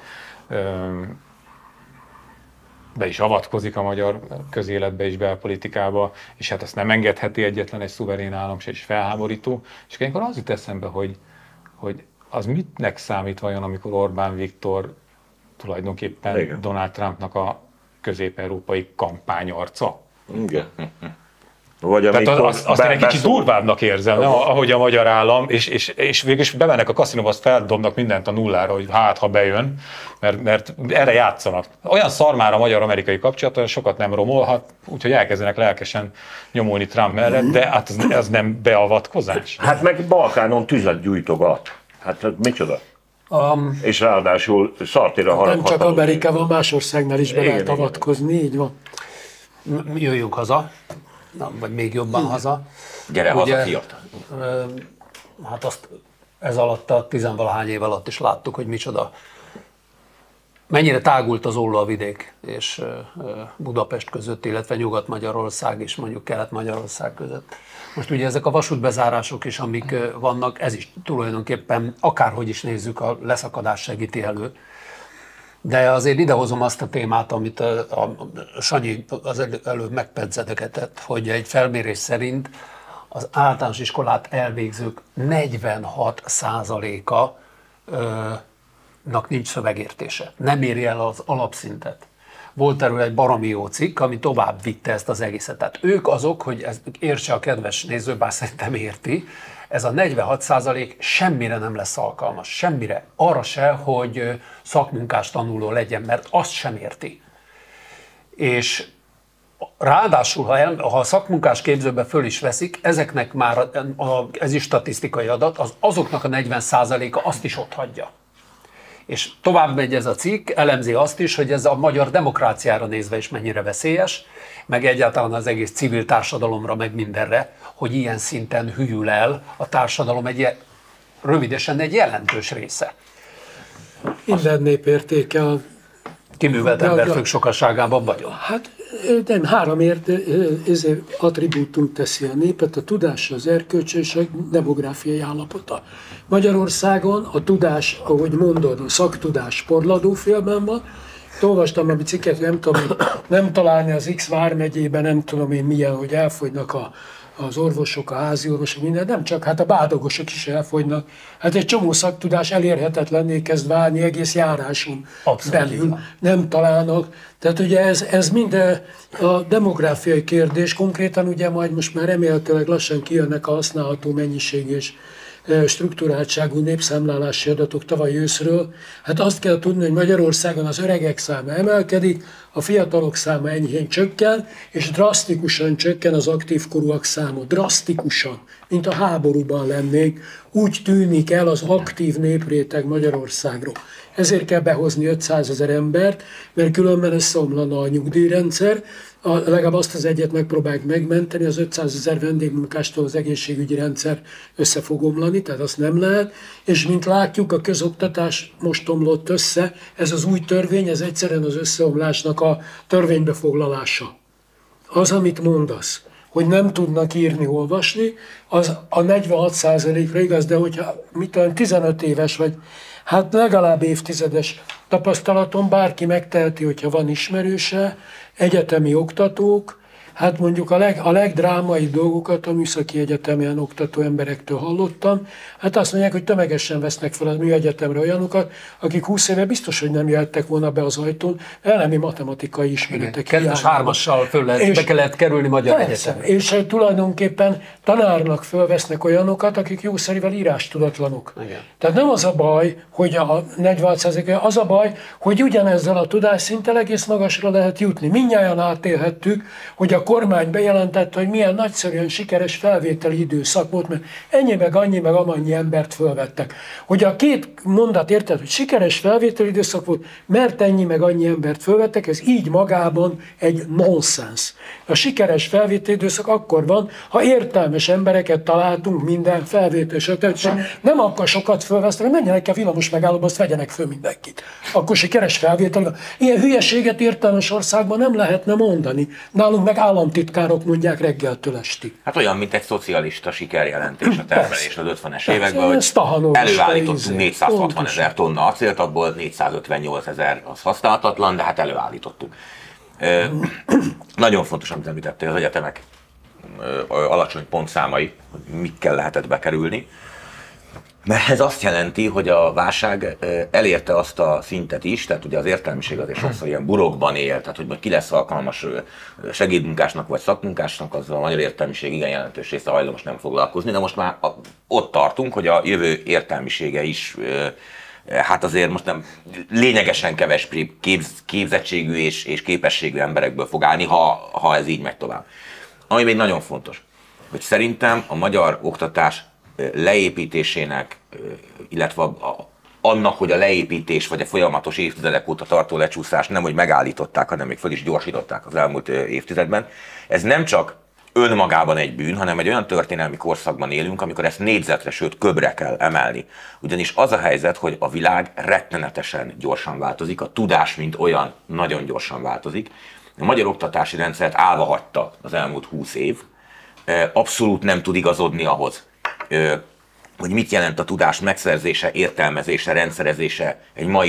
be is avatkozik a magyar közéletbe és belpolitikába, és hát azt nem engedheti egyetlen egy szuverén állam se, és felháborító. És ilyenkor az jut eszembe, hogy az mitnek számít vajon, amikor Orbán Viktor tulajdonképpen igen. Donald Trumpnak a közép-európai kampányarca? Igen. Vagy Tehát azt én egy kicsit durvábbnak érzem, nem? Ahogy a magyar állam, és végülis bemennek a kaszinóba, azt feldobnak mindent a nullára, hogy hát, ha bejön, mert erre játszanak. Olyan szar már a magyar-amerikai kapcsolat, olyan sokat nem romolhat, úgyhogy elkezdenek lelkesen nyomulni Trump mellett, de hát ez nem beavatkozás. Hát meg Balkánon tüzet gyújtogat. Hát micsoda? És ráadásul szartira harag. Nem csak Amerikában, más országnál is be Igen, lehet igen. avatkozni, így van. Jöjjünk haza, vagy még jobban haza. Gyere haza, fiatal. Hát azt ez alatt a tizenvalahány év alatt is láttuk, hogy micsoda. Mennyire tágult az ollóvidék és Budapest között, illetve Nyugat-Magyarország és mondjuk Kelet-Magyarország között. Most ugye ezek a vasútbezárások is, amik vannak, ez is tulajdonképpen akárhogy is nézzük, a leszakadás segíti elő. De azért idehozom azt a témát, amit a Sanyi az előbb megpedzedegetett, hogy egy felmérés szerint az általános iskolát elvégzők 46%-a nincs szövegértése. Nem éri el az alapszintet. Volt erről egy baromi jó cikk, ami tovább vitte ezt az egészet. Tehát ők azok, hogy ezt értse a kedves néző, bár szerintem érti, ez a 46% semmire nem lesz alkalmas, semmire. Arra se, hogy szakmunkás tanuló legyen, mert azt sem érti. És ráadásul, ha a szakmunkás képzőbe föl is veszik, ezeknek már, ez is statisztikai adat, azoknak a 40%-a azt is otthagyja. És tovább megy ez a cikk, elemzi azt is, hogy ez a magyar demokráciára nézve is mennyire veszélyes, meg egyáltalán az egész civil társadalomra, meg mindenre, hogy ilyen szinten hűl el a társadalom rövidesen egy jelentős része. Minden nép értékel. Kiművelt emberfők sokaságában vagyok. Hát nem, három attribútum teszi a népet, a tudás, az erkölcs és a demográfiai állapota. Magyarországon a tudás, ahogy mondod, a szaktudás porladófélben van. Olvastam a cikket, nem találni az X vármegyében, nem tudom én milyen, hogy elfogynak az orvosok, a házi orvosok, minden, nem csak, hát a bádogosok is elfogynak. Hát egy csomó szaktudás elérhetetlenné kezd válni egész járáson belül, nem találnak. Tehát ugye ez mind a demográfiai kérdés, konkrétan ugye majd most már remélhetőleg lassan kijönnek a használható mennyiség és strukturáltságú népszámlálási adatok tavaly őszről. Hát azt kell tudni, hogy Magyarországon az öregek száma emelkedik, a fiatalok száma enyhén csökken, és drasztikusan csökken az aktív korúak száma. Drasztikusan, mint a háborúban lennénk, úgy tűnik el az aktív népréteg Magyarországról. Ezért kell behozni 500 000 embert, mert különben összeomlana a nyugdíjrendszer. Legalább azt az egyet megpróbáljuk megmenteni, az 500 000 vendégmunkástól az egészségügyi rendszer össze fog omlani, tehát azt nem lehet. És mint látjuk, a közoktatás most omlott össze, ez az új törvény, ez egyszerűen az összeomlásnak a törvénybefoglalása. Az, amit mondasz, hogy nem tudnak írni, olvasni, az a 46%-ra igaz, de hogyha 15 éves vagy, hát legalább évtizedes tapasztalaton bárki megteheti, hogyha van ismerőse, egyetemi oktatók, hát mondjuk a legdrámai dolgokat a műszaki egyetemen oktató emberektől hallottam, hát azt mondják, hogy tömegesen vesznek fel a műegyetemre olyanokat, akik 20 éve biztos, hogy nem jöttek volna be az ajtón, elemi matematikai ismeretek. Kedves hármassal be kellett kerülni magyar egyetemre. És tulajdonképpen tanárnak fölvesznek olyanokat, akik jószerivel írástudatlanok. Igen. Tehát nem az a baj, hogy a 40%, az a baj, hogy ugyanezzel a tudásszinttel egész magasra lehet jutni. Mindnyájan átélhettük, hogy a kormány bejelentette, hogy milyen nagyszerűen sikeres felvételi időszak volt, mert ennyi meg annyi meg amannyi embert fölvettek. Hogy a két mondat érted, hogy sikeres felvételi időszak volt, mert ennyi meg annyi embert fölvettek, ez így magában egy nonsens. A sikeres felvételi időszak akkor van, ha értelmes értelmes embereket találtunk minden felvétel esetben, nem akar sokat fölveszteni, menjenek el villamos megállóba, azt vegyenek föl mindenkit. Akkor sikeres felvétel. Ilyen hülyeséget értelmes országban nem lehetne mondani. Nálunk meg államtitkárok mondják reggeltől estig. Hát olyan, mint egy szocialista sikerjelentés a termelés az 50-es években, hogy Stahanov előállítottunk 460 000 tonna acélt, abból 458 000 az használhatatlan, de hát előállítottuk. Nagyon fontos, amit említettél, az egyetemek alacsony pontszámai, hogy mikkel lehetett bekerülni. Mert ez azt jelenti, hogy a válság elérte azt a szintet is, tehát ugye az értelmiség azért sokszor ilyen burokban él, tehát hogy ki lesz alkalmas segédmunkásnak vagy szakmunkásnak, azzal a magyar értelmiség igen jelentős része hajlamos nem foglalkozni, de most már ott tartunk, hogy a jövő értelmisége is hát azért most nem lényegesen kevesebb képzettségű és képességű emberekből fog állni, ha ez így megy tovább. Ami még nagyon fontos, hogy szerintem a magyar oktatás leépítésének, illetve annak, hogy a leépítés vagy a folyamatos évtizedek óta tartó lecsúszás nem, hogy megállították, hanem még föl is gyorsították az elmúlt évtizedben. Ez nem csak önmagában egy bűn, hanem egy olyan történelmi korszakban élünk, amikor ezt négyzetre, sőt köbbre kell emelni. Ugyanis az a helyzet, hogy a világ rettenetesen gyorsan változik, a tudás mint olyan nagyon gyorsan változik. A magyar oktatási rendszert állva hagyta az elmúlt 20 év, abszolút nem tud igazodni ahhoz, hogy mit jelent a tudás megszerzése, értelmezése, rendszerezése egy mai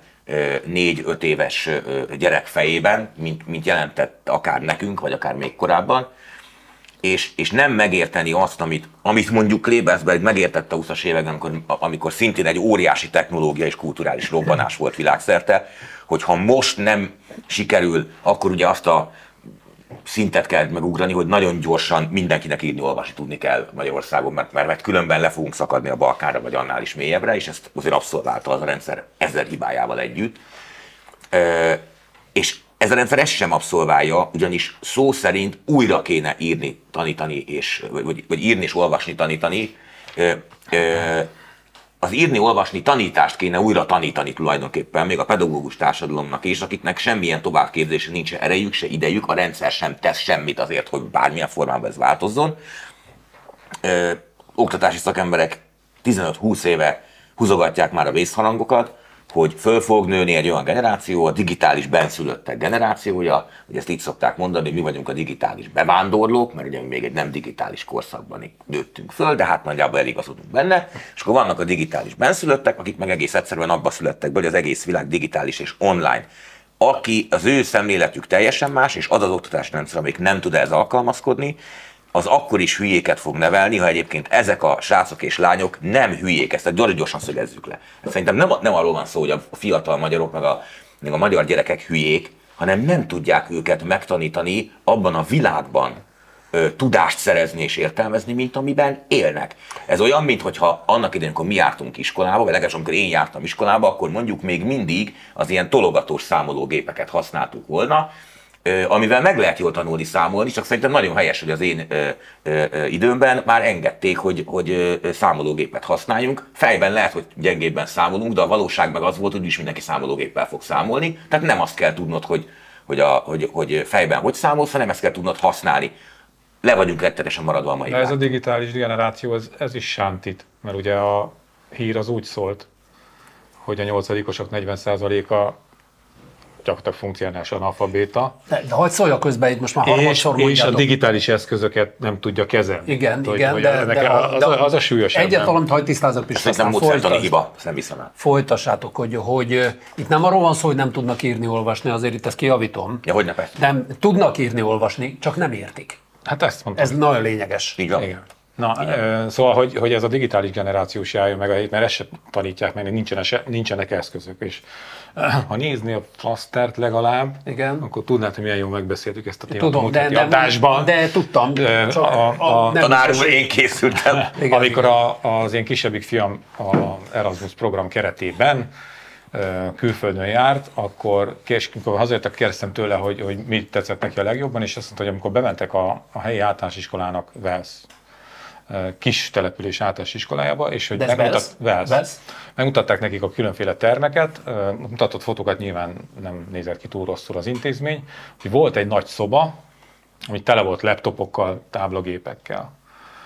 14-5 éves gyerek fejében, mint jelentett akár nekünk, vagy akár még korábban, és nem megérteni azt, amit mondjuk Klebersberg megértette a 20-as években, amikor szintén egy óriási technológia és kulturális robbanás volt világszerte, hogy ha most nem sikerül, akkor ugye azt a szintet kell megugrani, hogy nagyon gyorsan mindenkinek írni, olvasni tudni kell Magyarországon, mert különben le fogunk szakadni a Balkánra, vagy annál is mélyebbre, és ezt azért abszolválta az a rendszer 1000 hibájával együtt. És ez a rendszer ezt sem abszolválja, ugyanis szó szerint újra kéne írni, tanítani, vagy írni és olvasni, tanítani. Az írni-olvasni tanítást kéne újra tanítani tulajdonképpen, még a pedagógus társadalomnak is, akiknek semmilyen továbbképzésre nincs erejük, se idejük, a rendszer sem tesz semmit azért, hogy bármilyen formában ez változzon. Oktatási szakemberek 15-20 éve húzogatják már a vészharangokat, hogy föl fog nőni egy olyan generáció, a digitális benszülöttek generációja, hogy ezt így szokták mondani, hogy mi vagyunk a digitális bevándorlók, mert ugye mi még egy nem digitális korszakban nőttünk föl, de hát nagyjából eligazodunk benne, és akkor vannak a digitális benszülöttek, akik meg egész egyszerűen abba születtek be, hogy az egész világ digitális és online. Aki az ő szemléletük teljesen más, és az az oktatási rendszer, amelyik nem tud ehhez alkalmazkodni, az akkor is hülyéket fog nevelni, ha egyébként ezek a srácok és lányok nem hülyék, ezt gyorsan szögezzük le. Szerintem nem arról van szó, hogy a fiatal magyarok, meg a magyar gyerekek hülyék, hanem nem tudják őket megtanítani abban a világban tudást szerezni és értelmezni, mint amiben élnek. Ez olyan, mintha annak idején, amikor mi jártunk iskolába, vagy legalábbis amikor én jártam iskolába, akkor mondjuk még mindig az ilyen tologatós számológépeket használtuk volna, amivel meg lehet jól tanulni számolni, csak szerintem nagyon helyes, hogy az én időmben már engedték, hogy számológépet használjunk. Fejben lehet, hogy gyengébben számolunk, de a valóság meg az volt, hogy is mindenki számológéppel fog számolni. Tehát nem azt kell tudnod, hogy fejben hogy számolsz, hanem ezt kell tudnod használni. Le vagyunk rettenetesen maradva a mai. De ez a digitális generáció, ez is sántít, mert ugye a hír az úgy szólt, hogy a 8-osok 40%-a gyakorlatilag funkcionális analfabéta. De hagyd szólja közben, itt most már harmadszor és a digitális eszközöket nem tudja kezelni. Igen, az a súlyos. Egyet valamit hagyd tisztázok, Pisti, aztán módszertani hiba, ezt nem hiszem el. Folytassátok, hogy itt nem arról van szó, hogy nem tudnak írni, olvasni, azért itt ezt kijavítom. Ja, hogyne persze. Nem, tudnak írni, olvasni, csak nem értik. Hát ezt mondtam. Ez nagyon lényeges. Így van. Igen. Na, szóval, hogy ez a digitális generációs járja meg a hét, mert ezt se tanítják meg, nincsenek eszközök. És ha nézni a flasztert legalább, igen, akkor tudnád, hogy milyen jól megbeszéltük ezt a témát. Tudom, de tudtam. A tanár úr, én készültem. Amikor az én kisebbik fiam az Erasmus program keretében külföldön járt, akkor hazajöttek, kérdeztem tőle, hogy mit tetszett neki a legjobban, és azt mondta, hogy amikor bementek a helyi általános iskolának Wales kis település általános iskolájába, és hogy megmutatták nekik a különféle termeket, mutatott fotókat, nyilván nem nézett ki túl rosszul az intézmény, hogy volt egy nagy szoba, ami tele volt laptopokkal, táblagépekkel.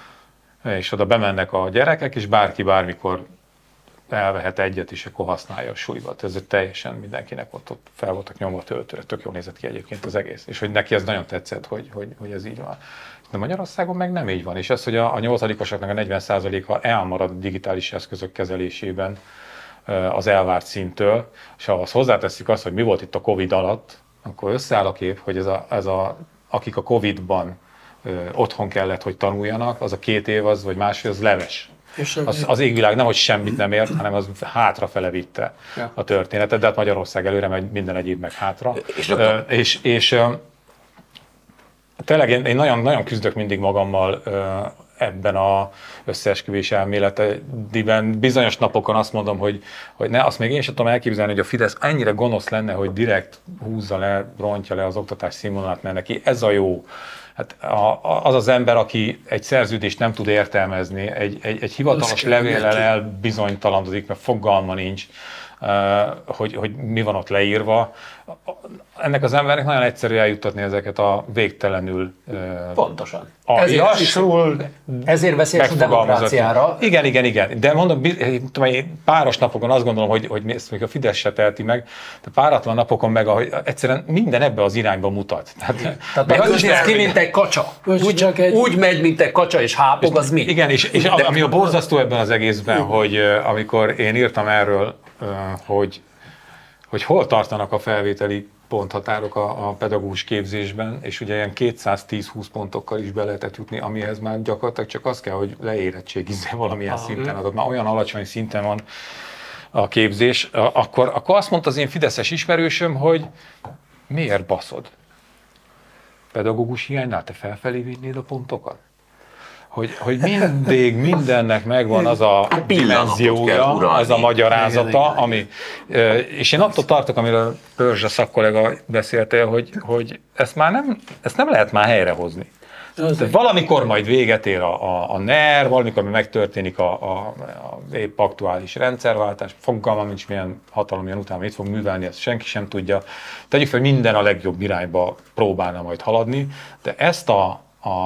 és oda bemennek a gyerekek, és bárki bármikor elvehet egyet, és akkor használja a súlyba. Ez teljesen mindenkinek ott fel voltak nyomva töltőre. Tök jól nézett ki egyébként az egész. És hogy neki ez nagyon tetszett, hogy ez így van. De Magyarországon meg nem így van. És ez, hogy a 8-osoknak a 40%-a elmarad a digitális eszközök kezelésében az elvárt szinttől, és ha azt hozzáteszik azt, hogy mi volt itt a Covid alatt, akkor összeáll a kép, hogy akik a Covid-ban otthon kellett, hogy tanuljanak, az a 2 év az, vagy másfél, az leves. Az égvilág nem, hogy semmit nem ért, hanem az hátrafele vitte a történetet, de hát Magyarország előre megy, minden egyéb meg hátra. És tényleg én nagyon küzdök mindig magammal ebben az összeesküvés elméletében. Bizonyos napokon azt mondom, hogy ne, azt még én sem tudom elképzelni, hogy a Fidesz ennyire gonosz lenne, hogy direkt húzza le, rontja le az oktatás színvonalát, mert neki ez a jó. Hát az az ember, aki egy szerződést nem tud értelmezni, egy hivatalos levéllel elbizonytalanodik, mert fogalma nincs, hogy mi van ott leírva. Ennek az embernek nagyon egyszerű eljuttatni ezeket a végtelenül pontosan. Ezért veszélyes a demokráciára. Igen. De mondom, páros napokon azt gondolom, hogy ezt még a Fidesz se teheti meg, de páratlan napokon meg, ahogy egyszerűen minden ebbe az irányba mutat. Tehát úgy néz ki, mint egy kacsa. Úgy megy, mint egy kacsa, és hápog, az mi? Igen, és ami a borzasztó ebben az egészben, hogy amikor én írtam erről, hogy hol tartanak a felvételi ponthatárok a pedagógus képzésben, és ugye ilyen 210-20 pontokkal is be lehetett jutni, amihez már gyakorlatilag csak az kell, hogy leérettségizze valamilyen szinten, adott már olyan alacsony szinten van a képzés, akkor azt mondta az én fideszes ismerősöm, hogy miért baszod? Pedagógus hiánynál te felfelé vinnéd a pontokat? Hogy mindig mindennek megvan az a dimenziója, az a magyarázata, ami, és én attól tartok, amiről Pörzsa szakkollega beszélte, hogy ezt nem lehet már helyrehozni. De valamikor majd véget ér a NER, valamikor megtörténik a épp aktuális rendszerváltás, fogalmam nincs milyen hatalom jön utána, mit fog művelni, ezt senki sem tudja. Tegyük fel, minden a legjobb irányba próbálna majd haladni, de ezt a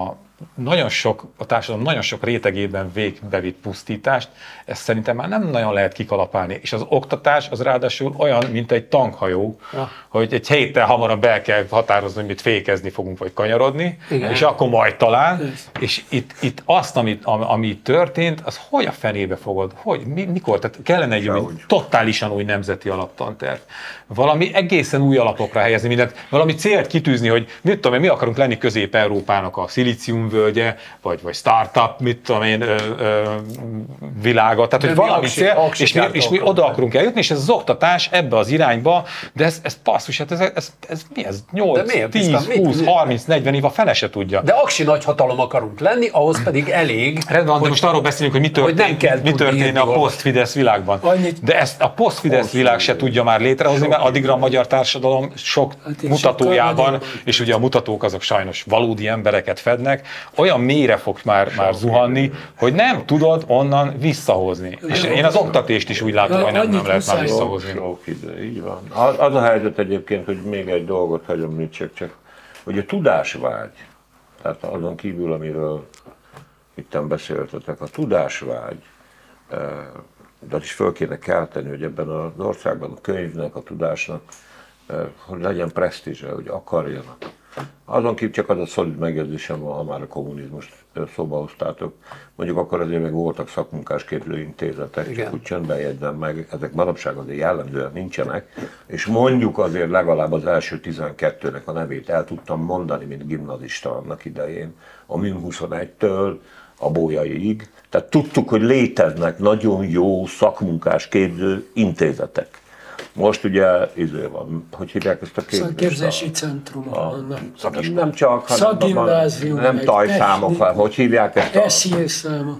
társadalom nagyon sok rétegében végbevitt pusztítást, ezt szerintem már nem nagyon lehet kikalapálni. És az oktatás az ráadásul olyan, mint egy tankhajó, hogy egy héttel hamarabb el kell határozni, hogy mit fékezni fogunk, vagy kanyarodni, és akkor majd talán. És itt azt, ami történt, az hogy a fenébe fogod? Mikor? Tehát kellene egy totálisan új nemzeti alaptanterv. Valami egészen új alapokra helyezni mindent, valami célt kitűzni, hogy mit tudom én, mi akarunk lenni Közép-Európának a szilíciumvölgye, vagy startup, mit tudom én, világa, tehát hogy valami cél, és mi oda akarunk eljutni, és ez az oktatás ebbe az irányba, de ez passzus, hát ez mi ez? 8, 10, 20, 30, 40 év a fele se tudja. De aksi nagyhatalom akarunk lenni, ahhoz pedig elég. Rendben, de most arról beszélünk, hogy mi történne a post-Fidesz világban. De ezt a post-Fidesz világ se tudja már létrehozni, mert addigra a magyar társadalom sok mutatójában, és ugye a mutatók azok sajnos valódi embereket fednek, olyan mélyre fog már zuhanni, hogy nem tudod onnan visszahozni. És én az oktatást is úgy látom, hogy nem lehet már visszahozni. Így van. Az a helyzet egyébként, hogy még egy dolgot hagyom említsek, csak hogy a tudásvágy, tehát azon kívül, amiről itten beszéltetek, a tudásvágy, de is föl kéne kelteni, hogy ebben az országban a könyvnek, a tudásnak, hogy legyen presztízse, hogy akarjanak. Azon kívül csak az a szolid megjegyzésem van, ha már a kommunizmust szóba hoztátok. Mondjuk akkor azért még voltak szakmunkásképző intézetek, csak úgy csöndben jegyzem meg, ezek manapság azért jellemzően nincsenek, és mondjuk azért legalább az első 12-nek a nevét el tudtam mondani, mint gimnazista annak idején, a MÜM 21-től a Bolyaiig. Tehát tudtuk, hogy léteznek nagyon jó szakmunkásképző intézetek. Most ugye van, hogy hívják ezt a képzést? Szakképzési centrum. Nem csak, szakgimnázium, nem tajszámok, hogy hívják ezt? SZIE számok.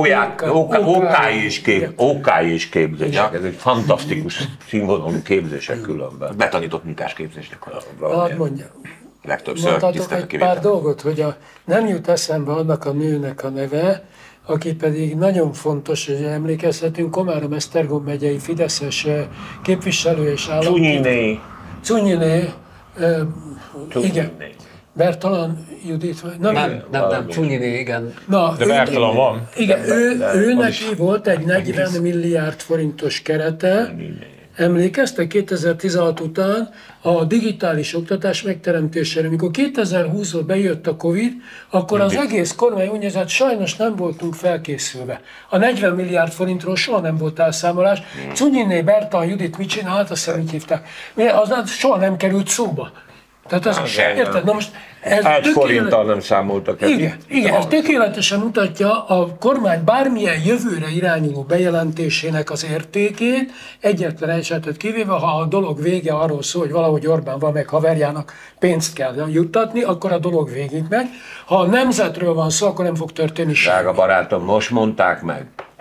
OK és képzések, ez egy fantasztikus színvonalú képzések különben. Betanított munkásképzések. Hát mondjam. Legtöbbször mondhatok egy pár dolgot, hogy nem jut eszembe annak a nőnek a neve, aki pedig nagyon fontos, hogy emlékezhetünk, Komárom-Esztergom megyei fideszes képviselő és államtitkár. Czunyiné. Czunyiné, igen. Bertalan Judit, vagy? Nem, Csúnyiné, igen. Na, De Bertalan van. Igen, ő neki volt egy 40 milliárd forintos kerete, emlékeztek 2016 után a digitális oktatás megteremtésére. Amikor 2020-ban bejött a Covid, akkor az egész kormány úgy nézett, sajnos nem voltunk felkészülve. A 40 milliárd forintról soha nem volt elszámolás. Czunyiné Bertalan Judit mit csinált, azt szerint hívták. Az soha nem került szóba. Tehát ez, érted? Na most ez egy forinttal nem számoltak el. Igen, ez tökéletesen mutatja a kormány bármilyen jövőre irányuló bejelentésének az értékét, egyetlen esetet kivéve, ha a dolog vége arról szól, hogy valahogy Orbán van meg haverjának pénzt kell juttatni, akkor a dolog végig megy. Ha a nemzetről van szó, akkor nem fog történni semmi. Drága barátom, most mondták meg.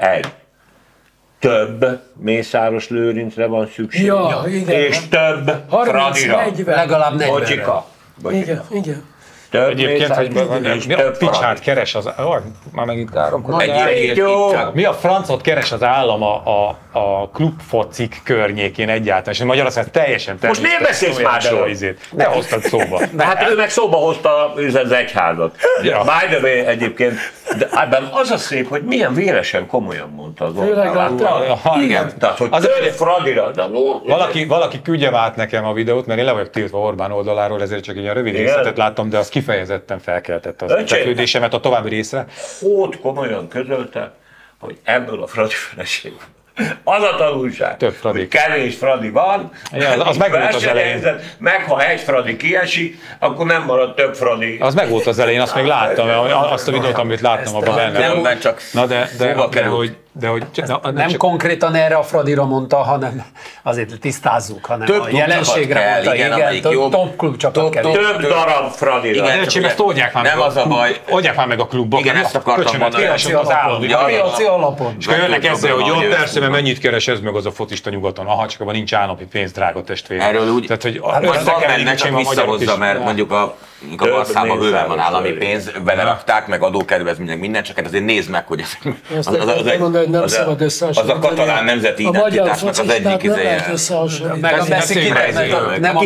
Több Mészáros Lőrincre van szükség. Ja, igen. És több 30, Fradira. 40. Legalább 40. Bocsika. Igen. Több Egyébként, hogy Mészáros és mi a több picsát Fradi. keres az... Már megint Egy jó. Mi a francot keres az állam a klubfocik környékén egyáltalán, és Magyarország teljesen Most miért beszélsz másról? Te hoztad szóba. De hát ő meg szóba hozta az egyházat. Ja. By the way, egyébként, de ebben az a szép, hogy milyen véresen komolyan mondta az Főleg Orbán. igen. Tehát, hogy Az több ugye- Fradira. De Valaki küldje át nekem a videót, mert én le vagyok tiltva Orbán oldaláról, ezért csak ilyen rövid Igen? részletet láttam, de az kifejezetten felkeltette az Öcsém. érdeklődésemet a további részre. Hót komolyan közölte, hogy ebből a Fradi feleségből. Az a tanulság, Több Fradi. hogy kevés Fradi van, Ja, az meg volt az elején. meg ha egy Fradi kiesik, akkor nem marad több Fradi. Az meg volt az elején, azt még láttam, azt a videót, amit láttam abban benne. Nem, mert csak Na de szóba került. Nem konkrétan erre a Fradira mondta, hanem azért tisztázzuk, hanem Több a jelenségre klubcsapat mondta, kell, igen, amelyik igen, jobb. top klubcsapat kell. Több darab Fradira. Igen, Öcsém, ezt oldják már nem meg az a baj. Oldják már meg a klubok. Igen, ezt akartam Köcsömet mondani. keresem az állam. Ja, Piaci alapon. És akkor jönnek ezzel, hogy jó, Nagyon persze, mert jó. mennyit keres ez meg az a focista nyugaton. Aha, csak abban nincs állami pénz, drága testvérem. Erről úgy, Tehát, hogy vagy össze van kell benne, írni csak a magyarok visszahozza, is. mert mondjuk a Barszában bőven van állami pénz, belerakták, meg adókedvezmények, minden, csak hát azért nézd meg, hogy Ezt akartam mondani, hogy nem szabad az a összehasonlítani. katalán nemzeti A magyar identitásnak az focistát egyik nem ideje. lehet összehasonlítani. Meg a Messi nem a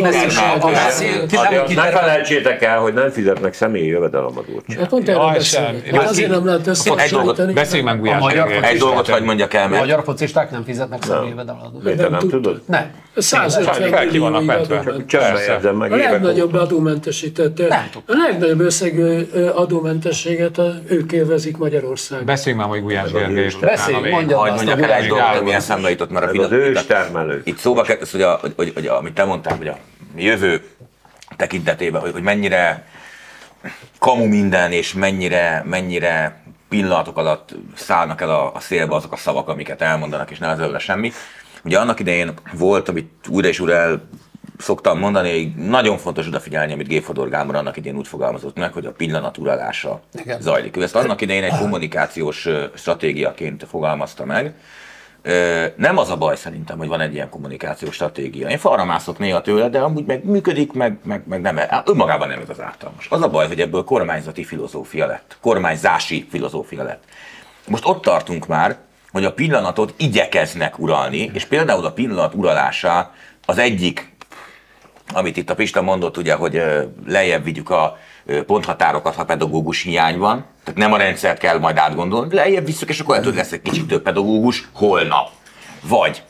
Messi Ne felejtsétek el, hogy nem fizetnek személyi jövedelemadót sem. Hát pont erről Jaj, beszélünk. sem. Hát azért nem lehet összehasonlítani. Beszélj meg Gulyás magyar Gergely. Egy dolgot hagy mondjak el, A mert magyar focisták nem fizetnek személyi jövedelemadót. Miért te nem tudod? Nem. 150 Fel ki vannak millió mentve. adóment. Csöndben jegyzem meg A évek legnagyobb óta. adómentesített, Nem a legnagyobb összegű adómentességet ők élvezik Magyarországon. Beszélj már, hogy Gulyás Gergely. és Beszélj, utána még. mondja hagy azt a mondjak el egy Gulyás dolgot, ami eszembe jutott, mert a Ez az pillanat- őstermelő. Itt szóba került, hogy amit te mondtál, hogy a jövő tekintetében, hogy mennyire kamu minden, és mennyire pillanatok alatt szállnak el a szélbe azok a szavak, amiket elmondanak, és ne az előle semmi. Ugye annak idején volt, amit újra és újra el szoktam mondani, hogy nagyon fontos odafigyelni, amit G. Fodor Gábor annak idején úgy fogalmazott meg, hogy a pillanat uralása zajlik. Ő ezt annak idején egy kommunikációs stratégiaként fogalmazta meg. Nem az a baj szerintem, hogy van egy ilyen kommunikációs stratégia. Én falra mászok néha tőle, de amúgy meg működik, meg nem. Önmagában nem ez az általános. Az a baj, hogy ebből kormányzati filozófia lett. Kormányzási filozófia lett. Most ott tartunk már, hogy a pillanatot igyekeznek uralni, és például a pillanat uralása az egyik, amit itt a Pista mondott, ugye, hogy lejjebb vigyük a ponthatárokat, ha pedagógus hiány van, tehát nem a rendszert kell majd átgondolni, lejjebb visszük, és akkor lehet, hogy lesz egy kicsit több pedagógus holnap. Vagy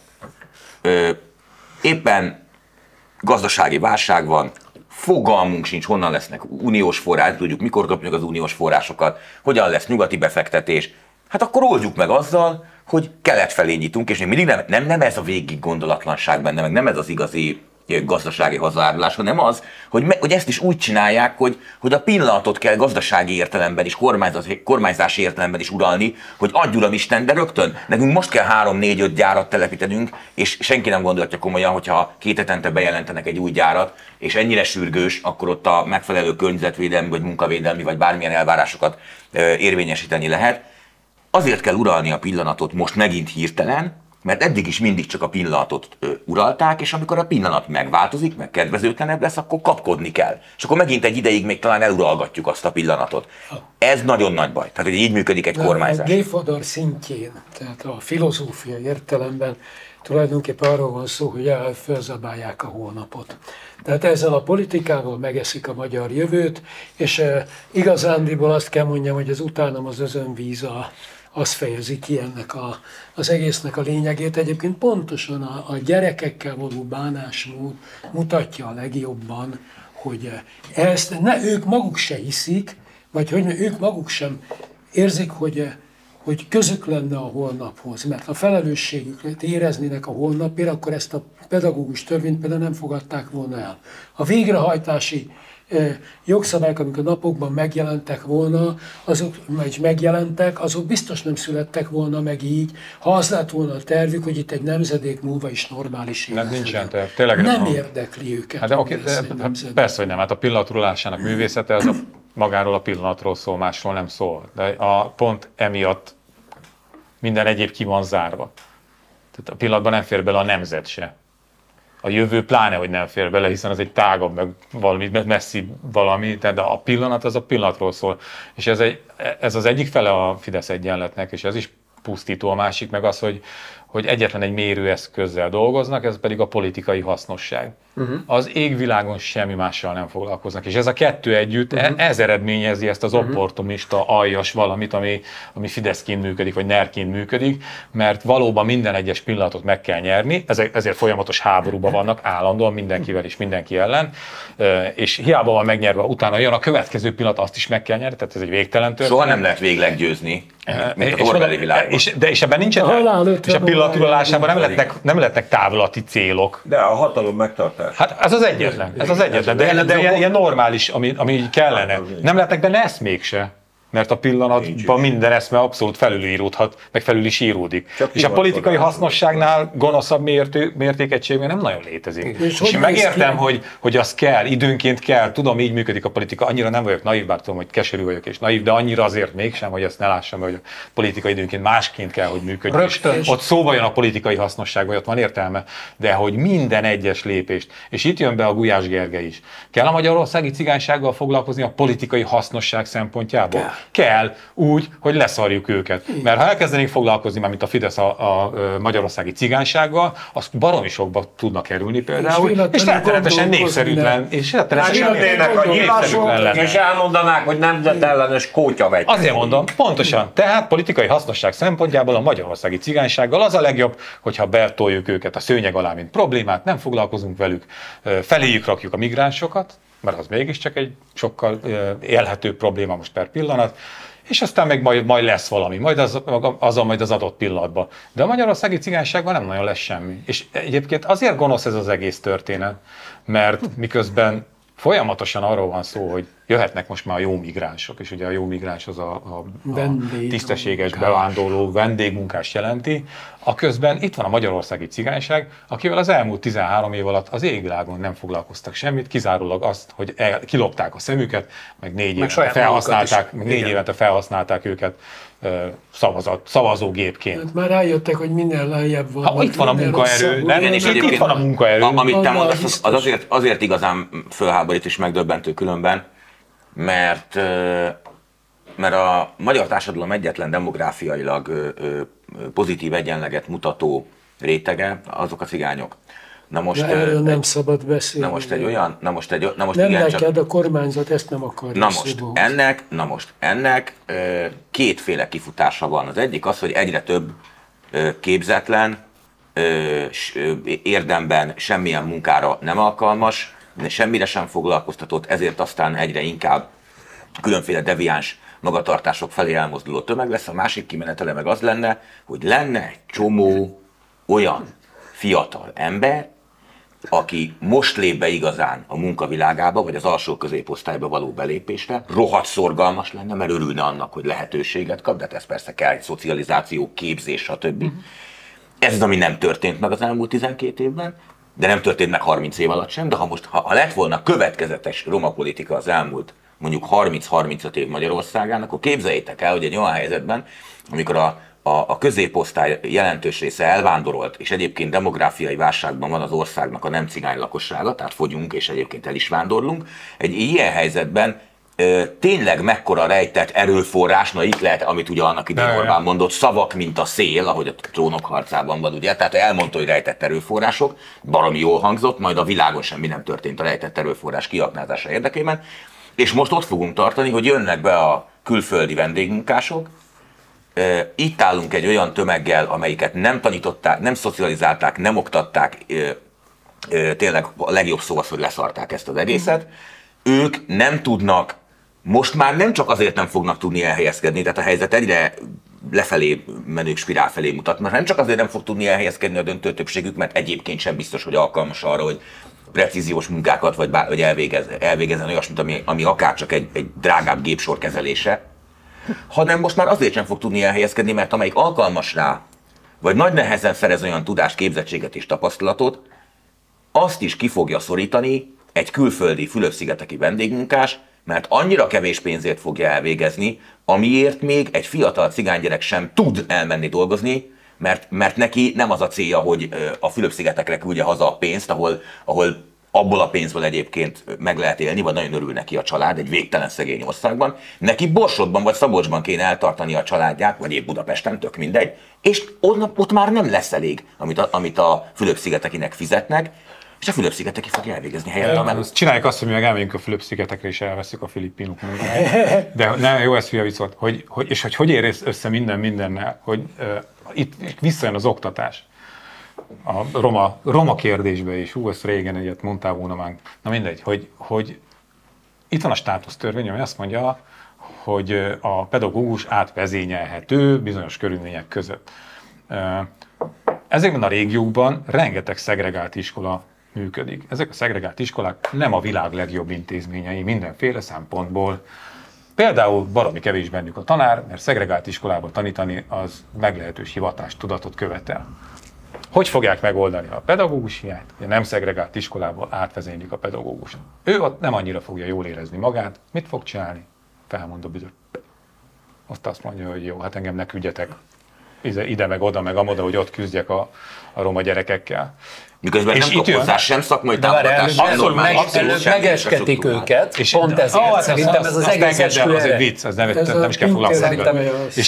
éppen gazdasági válság van, fogalmunk sincs, honnan lesznek uniós források, tudjuk, mikor kapjuk az uniós forrásokat, hogyan lesz nyugati befektetés. Hát akkor oldjuk meg azzal, hogy kelet felé nyitunk, és még mindig nem ez a végig gondolatlanság benne, meg nem ez az igazi gazdasági hozzájárulás, hanem az, hogy ezt is úgy csinálják, hogy a pillanatot kell gazdasági értelemben is, kormányzási értelemben is uralni, hogy adj uram Isten, de rögtön, nekünk most kell 3-4-5 gyárat telepítenünk, és senki nem gondolja komolyan, hogyha 2 hetente bejelentenek egy új gyárat, és ennyire sürgős, akkor ott a megfelelő környezetvédelmi, vagy munkavédelmi, vagy bármilyen elvárásokat érvényesíteni lehet. Azért kell uralni a pillanatot most megint hirtelen, mert eddig is mindig csak a pillanatot uralták, és amikor a pillanat megváltozik, meg kedvezőtlenebb lesz, akkor kapkodni kell. És akkor megint egy ideig még talán eluralgatjuk azt a pillanatot. Ez nagyon nagy baj. Tehát, hogy így működik egy kormányzás. A G. Fodor szintjén, tehát a filozófia értelemben Tulajdonképpen arról van szó, hogy felzabálják a holnapot. Tehát ezzel a politikával megeszik a magyar jövőt, és igazándiból azt kell mondjam, hogy az utánam az özönvíz az fejezi ki ennek az egésznek a lényegét. Egyébként pontosan a gyerekekkel való bánásmód mutatja a legjobban, hogy ezt ők maguk se hiszik, vagy hogy ők maguk sem érzik, hogy közük lenne a holnaphoz, mert ha felelősségüket éreznének a holnapért, akkor ezt a pedagógus törvényt például nem fogadták volna el. A végrehajtási jogszabályok, amik a napokban megjelentek volna, azok biztos nem születtek volna meg így, ha az lett volna a tervük, hogy itt egy nemzedék múlva is normális élet. Nincsen terv, tényleg nem van. érdekli őket. Hát persze, hogy nem, hát a pillanatrulásának művészete az magáról a pillanatról szól, másról nem szól. De pont emiatt minden egyéb ki van zárva. Tehát a pillanatban nem fér bele a nemzet se. A jövő pláne, hogy nem fér bele, hiszen az egy tágabb, meg valami messzi valami, de a pillanat az a pillanatról szól. És ez az egyik fele a Fidesz egyenletnek, és ez is pusztító, a másik meg az, hogy egyetlen egy mérőeszközzel dolgoznak, ez pedig a politikai hasznosság. Az égvilágon semmi mással nem foglalkoznak. És ez a kettő együtt, ez eredményezi ezt az opportunista, aljas valamit, ami Fideszként működik, vagy NER-ként működik, mert valóban minden egyes pillanatot meg kell nyerni, ezért folyamatos háborúban vannak állandóan mindenkivel és mindenki ellen, és hiába van megnyerve, utána jön a következő pillanat, azt is meg kell nyerni, tehát ez egy végtelen történet. Soha nem lehet végleg győzni, mint az Orwelli világban. És ebben nincsen, és a pillanatrulalásában nem lehetnek távlati célok. De a hatalom megtartás. Hát ez az egyetlen, de ilyen normális, ami kellene. Nem lehetnek benne eszmék se, mert a pillanatban minden eszme abszolút felülíródhat, meg felül is íródik. És a politikai hasznosságnál gonoszabb mértékegységben nem nagyon létezik. És én megértem, hogy az kell, időnként kell, tudom, így működik a politika, annyira nem vagyok naív, bár tudom, hogy keserű vagyok és naív, de annyira azért mégsem, hogy ezt ne lássam, hogy a politika időnként másként kell, hogy működjön. Ott szóba jön a politikai hasznosság, vagy ott van értelme, de hogy minden egyes lépést, és itt jön be a Gulyás Gergely is. Kell a magyarországi cigánysággal foglalkozni a politikai hasznosság szempontjából? Kell úgy, hogy leszarjuk őket. Mert ha elkezdenénk foglalkozni, már mint a Fidesz a magyarországi cigánysággal, az baromi sokba tudnak kerülni például, és rettenetesen népszerűtlen. És jönnének a nyilasok, és elmondanák, hogy nemzetellenes kótyavegy. Azért mondom, pontosan. Tehát politikai hasznosság szempontjából a magyarországi cigánysággal az a legjobb, hogyha betoljuk őket a szőnyeg alá, mint problémát, nem foglalkozunk velük, feléjük rakjuk a migránsokat, mert az mégiscsak egy sokkal élhető probléma most per pillanat, és aztán meg majd lesz valami, majd az adott pillanatban. De a magyarországi cigányságban nem nagyon lesz semmi. És egyébként azért gonosz ez az egész történet, mert miközben folyamatosan arról van szó, hogy jöhetnek most már a jó migránsok, és ugye a jó migráns az a tisztességes bevándorló vendégmunkás jelenti, aközben itt van a magyarországi cigányság, akivel az elmúlt 13 év alatt az égvilágon nem foglalkoztak semmit, kizárólag azt, hogy kilopták a szemüket, meg 4 évente felhasználták őket szavazógépként. Hát már rájöttek, hogy minél lejjebb van. Itt van a munkaerő, itt van a munkaerő. Amit te mondasz, az azért igazán fölháborít és megdöbbentő különben, mert a magyar társadalom egyetlen demográfiailag pozitív egyenleget mutató rétege azok a cigányok. Na most, erről nem szabad beszélni. Na most nem neked, a kormányzat ezt nem akarja. Na most ennek kétféle kifutása van. Az egyik az, hogy egyre több képzetlen, érdemben semmilyen munkára nem alkalmas, semmire sem foglalkoztatott, ezért aztán egyre inkább különféle deviáns magatartások felé elmozduló tömeg lesz. A másik kimenetele meg az lenne, hogy lenne egy csomó olyan fiatal ember, aki most lép be igazán a munkavilágába, vagy az alsó középosztályba való belépésre, rohadt szorgalmas lenne, mert örülne annak, hogy lehetőséget kap, de ez persze kell egy szocializáció, képzés, stb. Ez az, ami nem történt meg az elmúlt 12 évben, de nem történt meg 30 év alatt sem, de ha lett volna következetes roma politika az elmúlt mondjuk 30-35 év Magyarországán, akkor képzeljétek el, hogy egy olyan helyzetben, amikor a középosztály jelentős része elvándorolt, és egyébként demográfiai válságban van az országnak a nem cigány lakossága, tehát fogyunk, és egyébként el is vándorlunk, egy ilyen helyzetben tényleg mekkora rejtett erőforrás, na itt lehet, amit ugye annak idején Orbán mondott, szavak, mint a szél, ahogy a Trónok harcában van, ugye, tehát elmondta, hogy rejtett erőforrások, baromi jól hangzott, majd a világon semmi nem történt a rejtett erőforrás kiaknázása érdekében, és most ott fogunk tartani, hogy jönnek be a külföldi vendégmunkások, itt állunk egy olyan tömeggel, amelyiket nem tanították, nem szocializálták, nem oktatták, tényleg a legjobb szó az, hogy leszarták ezt az egészet, ők nem tudnak, most már nem csak azért nem fognak tudni elhelyezkedni, tehát a helyzet egyre lefelé menő spirál felé mutat, mert nem csak azért nem fog tudni elhelyezkedni a döntő többségük, mert egyébként sem biztos, hogy alkalmas arra, hogy precíziós munkákat vagy elvégezzen olyasmit, ami akár csak egy drágább gépsor kezelése, hanem most már azért sem fog tudni elhelyezkedni, mert amelyik alkalmas rá, vagy nagy nehezen szerez olyan tudást, képzettséget és tapasztalatot, azt is ki fogja szorítani egy külföldi Fülöp-szigeteki vendégmunkás, mert annyira kevés pénzért fogja elvégezni, amiért még egy fiatal cigánygyerek sem tud elmenni dolgozni, mert neki nem az a célja, hogy a Fülöp-szigetekre küldje haza a pénzt, ahol abból a pénzből egyébként meg lehet élni, vagy nagyon örül neki a család egy végtelen szegény országban. Neki Borsodban vagy Szabolcsban kéne eltartani a családját, vagy épp Budapesten, tök mindegy, és ott már nem lesz elég, amit a Fülöp-szigetekinek fizetnek, és a Fülöp-szigeteki fogja elvégezni helyett a melót. Csináljuk azt, hogy mi meg elmegyünk a Fülöp-szigetekre és elveszünk a filippinok munkáját. De nem, jó, ez hülye vicc volt. Hogy ér össze mindennel, hogy itt visszajön az oktatás. A roma kérdésbe is, ezt régen egyet mondtál volna már. Na mindegy, hogy itt van a státusztörvény, ami azt mondja, hogy a pedagógus átvezényelhető bizonyos körülmények között. Ezekben a régiókban rengeteg szegregált iskola működik. Ezek a szegregált iskolák nem a világ legjobb intézményei mindenféle szempontból. Például baromi kevés bennük a tanár, mert szegregált iskolában tanítani az meglehetős hivatástudatot követel. Hogy fogják megoldani a pedagógus hiányt? Ugye nem szegregált iskolából átvezénylik a pedagógus. Ő ott nem annyira fogja jól érezni magát. Mit fog csinálni? Felmond a büdös. Azt mondja, hogy jó, hát engem ne küldjetek ide meg oda, meg amoda, hogy ott küzdjek a roma gyerekekkel. Miközben nem kap hozzá sem szakmai támogatás, sem normális. Előbb megesketik őket, és pont ezért szerintem ez az egész eskü az egy vicc, ez nem is kell foglalkozni.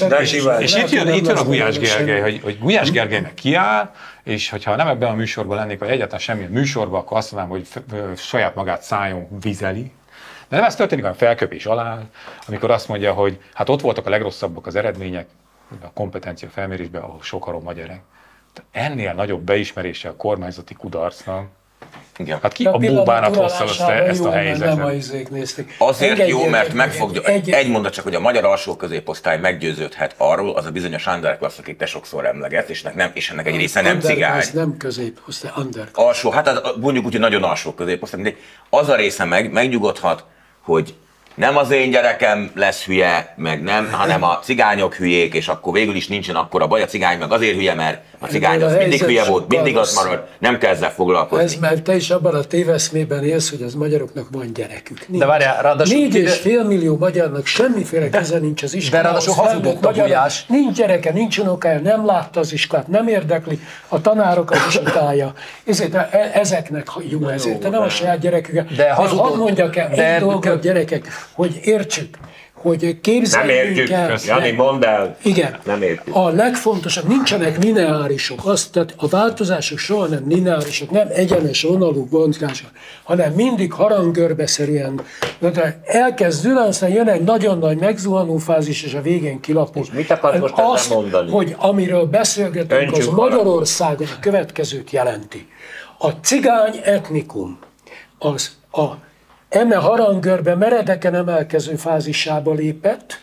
És itt jön a Gulyás Gergely, hogy Gulyás Gergelynek kiáll, és hogyha nem ebben a műsorban lennék, vagy egyáltalán semmilyen műsorban, akkor azt mondanám, hogy saját magát szájon vizeli. De nem ez történik, hanem felköpés alá, amikor azt mondja, hogy hát ott voltak a legrosszabbak az eredmények, a kompetencia felmérésben, ahol sok a roma gyerek. Ennél nagyobb beismerése a kormányzati kudarcnak. Igen. Hát ki a búbának hozta ezt a helyzetet? Azért jó, mert megfogja, egy mondat csak, hogy a magyar alsó középosztály meggyőződhet arról, az a bizonyos underclass, akit te sokszor emlegetsz, és ennek egy része nem cigány. Ez nem középosztály, underclass. Alsó, hát mondjuk úgy, hogy nagyon alsó középosztály, mindegy. Az a része megnyugodhat, hogy nem az én gyerekem lesz hülye, meg nem, hanem a cigányok hülyék, és akkor végül is nincsen akkora baj, a cigány meg azért hülye, mert a cigány az mindig hülye volt, mindig az marad, nem kell ezzel foglalkozni. Ez mert te is abban a téveszmében élsz, hogy az magyaroknak van gyerekük. Nincs. De várjál, ráadásul 4,5 millió magyarnak semmiféle köze nincs az iskolához. De ráadásul hazudott a Gulyás. Nincs gyereke, nincs unokája, nem látta az iskolát, nem érdekli, a tanárokat is utálja. Ezeknek jó ezért, de nem a saját gyerekük. De hadd mondjak el egy dolgot, gyerekek, hogy értsük, hogy képzeljünk el. Nem értjük, Jani, mondd el. Igen. Nem értjük. A legfontosabb, nincsenek lineárisok, tehát a változások soha nem lineárisok, nem egyenes vonalú bontások, hanem mindig harangörbeszerűen. Elkezd zülenszten, jön egy nagyon nagy megzuhanó fázis, és a végén kilapul. És mit akarsz most ezzel mondani? Hogy amiről beszélgetünk, az Magyarországon a következőt jelenti. A cigány etnikum az eme harangörbe meredeken emelkező fázisába lépett,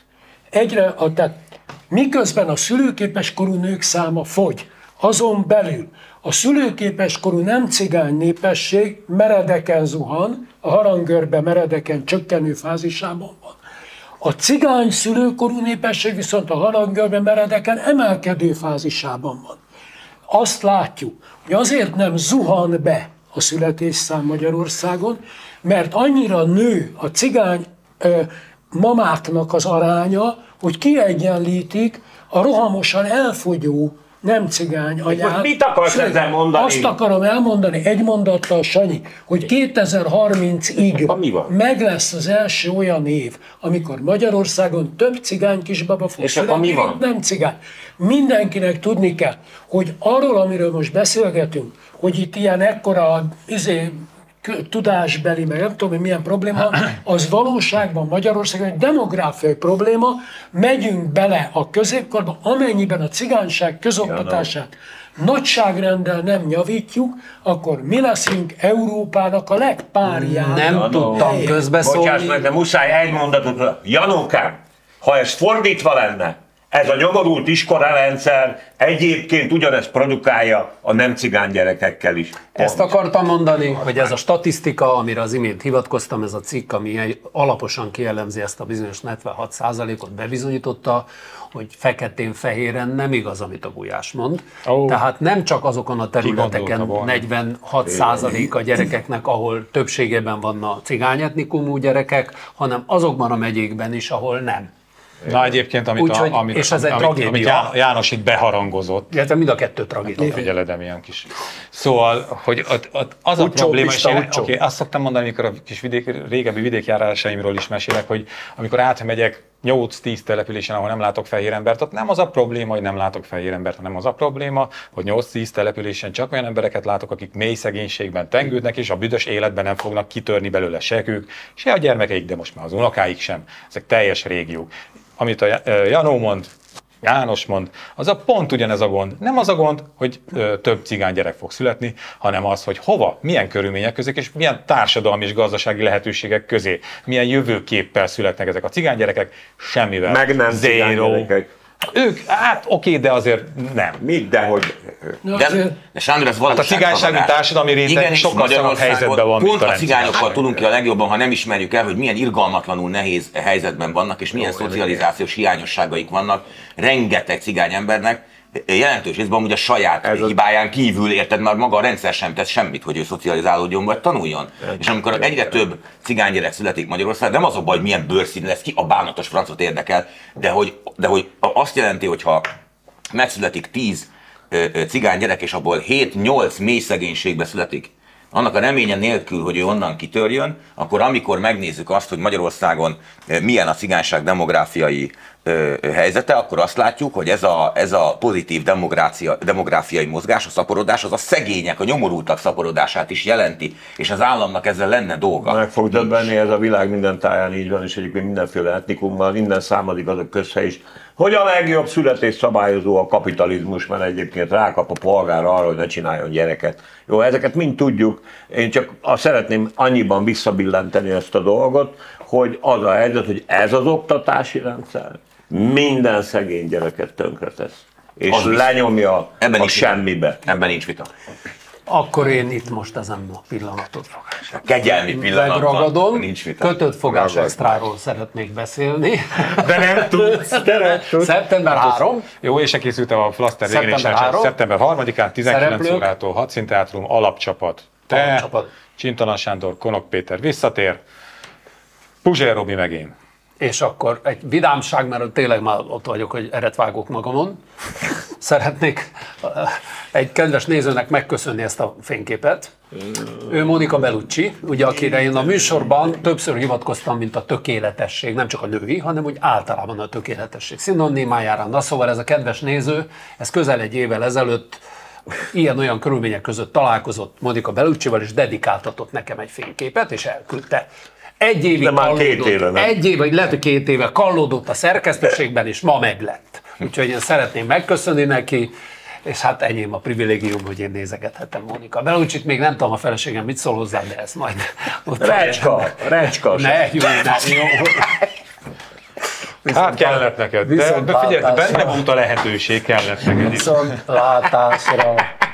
tehát miközben a szülőképes korú nők száma fogy, azon belül a szülőképes korú nem cigány népesség meredeken zuhan, a harangörbe meredeken csökkenő fázisában van. A cigány szülőkorú népesség viszont a harangörbe meredeken emelkedő fázisában van. Azt látjuk, hogy azért nem zuhan be a születésszám Magyarországon, mert annyira nő a cigány mamáknak az aránya, hogy kiegyenlítik a rohamosan elfogyó nem cigány anyát. Most mit akarsz ezzel mondani? Azt akarom elmondani egy mondattal, Sanyi, hogy 2030-ig meg lesz az első olyan év, amikor Magyarországon több cigány kisbaba fog születni, mint nem cigány. Mindenkinek tudni kell, hogy arról, amiről most beszélgetünk, hogy itt ilyen ekkora tudásbeli, meg nem tudom, hogy milyen probléma, az valóságban Magyarországon egy demográfiai probléma, megyünk bele a középkorba, amennyiben a cigányság közoktatását nagyságrenddel nem javítjuk, akkor mi leszünk Európának a legpárjább. Nem tudtam közbeszólni. Bocsáss meg, de muszáj egy mondatot. Janókám, ha ez fordítva lenne, ez a nyomorult iskolarendszer egyébként ugyanezt produkálja a nem cigány gyerekekkel is. Ezt akartam mondani, hogy ez a statisztika, amire az imént hivatkoztam, ez a cikk, ami alaposan kielemzi ezt a bizonyos 76%-ot, bebizonyította, hogy feketén-fehéren nem igaz, amit a Gulyás mond. Tehát nem csak azokon a területeken 46% a gyerekeknek, ahol többségében vannak a cigány etnikumú gyerekek, hanem azokban a megyékben is, ahol nem. Na egyébként, amit János itt beharangozott. Illetve mind a kettő tragédia. Figyeled, milyen kis. Szóval, hogy az a probléma, és azt szoktam mondani, amikor a kis régebbi vidékjárásaimról is mesélek, hogy amikor átmegyek 8-10 településen, ahol nem látok fehér embert, ott nem az a probléma, hogy nem látok fehér embert, hanem az a probléma, hogy 8-10 településen csak olyan embereket látok, akik mély szegénységben tengődnek, és a büdös életben nem fognak kitörni belőle se ők, se a gyermekeik, de most már az unokáik sem. Ezek teljes régiók. Amit a Janó mond, János mond, az a pont ugyanez a gond. Nem az a gond, hogy több cigány gyerek fog születni, hanem az, hogy hova, milyen körülmények közé, és milyen társadalmi és gazdasági lehetőségek közé, milyen jövőképpel születnek ezek a cigány gyerekek, semmivel. Meg nem cigány gyerekek. Ők, hát oké, de azért nem. Mit, de hogy... De Sándor, ez valóság. Hát a cigányság, mint társadalmi réteg sokkal szarabb helyzetben van, pont a cigányokkal tudunk ki a legjobban, ha nem ismerjük el, hogy milyen irgalmatlanul nehéz helyzetben vannak, és milyen szocializációs hiányosságaik vannak rengeteg cigány embernek, jelentős részben amúgy a saját hibáján kívül, érted, már maga a rendszer sem tesz semmit, hogy ő szocializálódjon vagy tanuljon. És amikor egyre több cigány gyerek születik Magyarországon, nem az a baj, hogy milyen bőrszín lesz, ki a bánatos francot érdekel, de hogy azt jelenti, hogy ha megszületik 10 cigány gyerek, és abból 7-8 mély szegénységbe születik, annak a reménye nélkül, hogy ő onnan kitörjön, akkor amikor megnézzük azt, hogy Magyarországon milyen a cigányság demográfiai helyzete, akkor azt látjuk, hogy ez a pozitív demográfiai mozgás, a szaporodás, az a szegények, a nyomorultak szaporodását is jelenti, és az államnak ezzel lenne dolga. Meg fog döbbenni, ez a világ minden táján így van, és egyébként mindenféle etnikummal, minden számadik az a közhely is, hogy a legjobb születés szabályozó a kapitalizmus, mert egyébként rákap a polgár arra, hogy ne csináljon gyereket. Jó, ezeket mind tudjuk, én csak szeretném annyiban visszabillenteni ezt a dolgot, hogy az a helyzet, hogy ez az oktatási rendszer minden szegény gyereket tönkretesz. És az lenyomja a semmibe. Ebben nincs vita. Akkor én itt most ezen a pillanatot kegyelmi pillanatban megragadom. Nincs vita. Kötött fogás extráról szeretnék beszélni. De nem tudsz. Szeptember 3. Jó, és készültem a Flaszter szeptember 3-án, 19 órától, Hadszínteátrum, alapcsapat. Te, Csintalan Sándor, Konok Péter visszatér, Puzsér Robi meg én. És akkor egy vidámság, mert tényleg már ott vagyok, hogy eret vágok magamon. Szeretnék egy kedves nézőnek megköszönni ezt a fényképet. Ő Monica Bellucci, ugye, akire én a műsorban többször hivatkoztam, mint a tökéletesség, nem csak a női, hanem úgy általában a tökéletesség szinonimájára. Na szóval ez a kedves néző, ez közel egy évvel ezelőtt ilyen-olyan körülmények között találkozott Monica Belluccival, és dedikáltatott nekem egy fényképet, és elküldte. Egy évig vagy lehet, hogy 2 éve kallódott a szerkesztőségben, és ma meglett. Úgyhogy én szeretném megköszönni neki, és hát enyém a privilégium, hogy én nézegethettem Monica Belluccit. Még nem tudom a feleségem mit szól hozzá, de ez majd... Recska. Jó. Hát kellett neked, de figyelj, benne volt a lehetőség, kellett neked. Viszont látásra.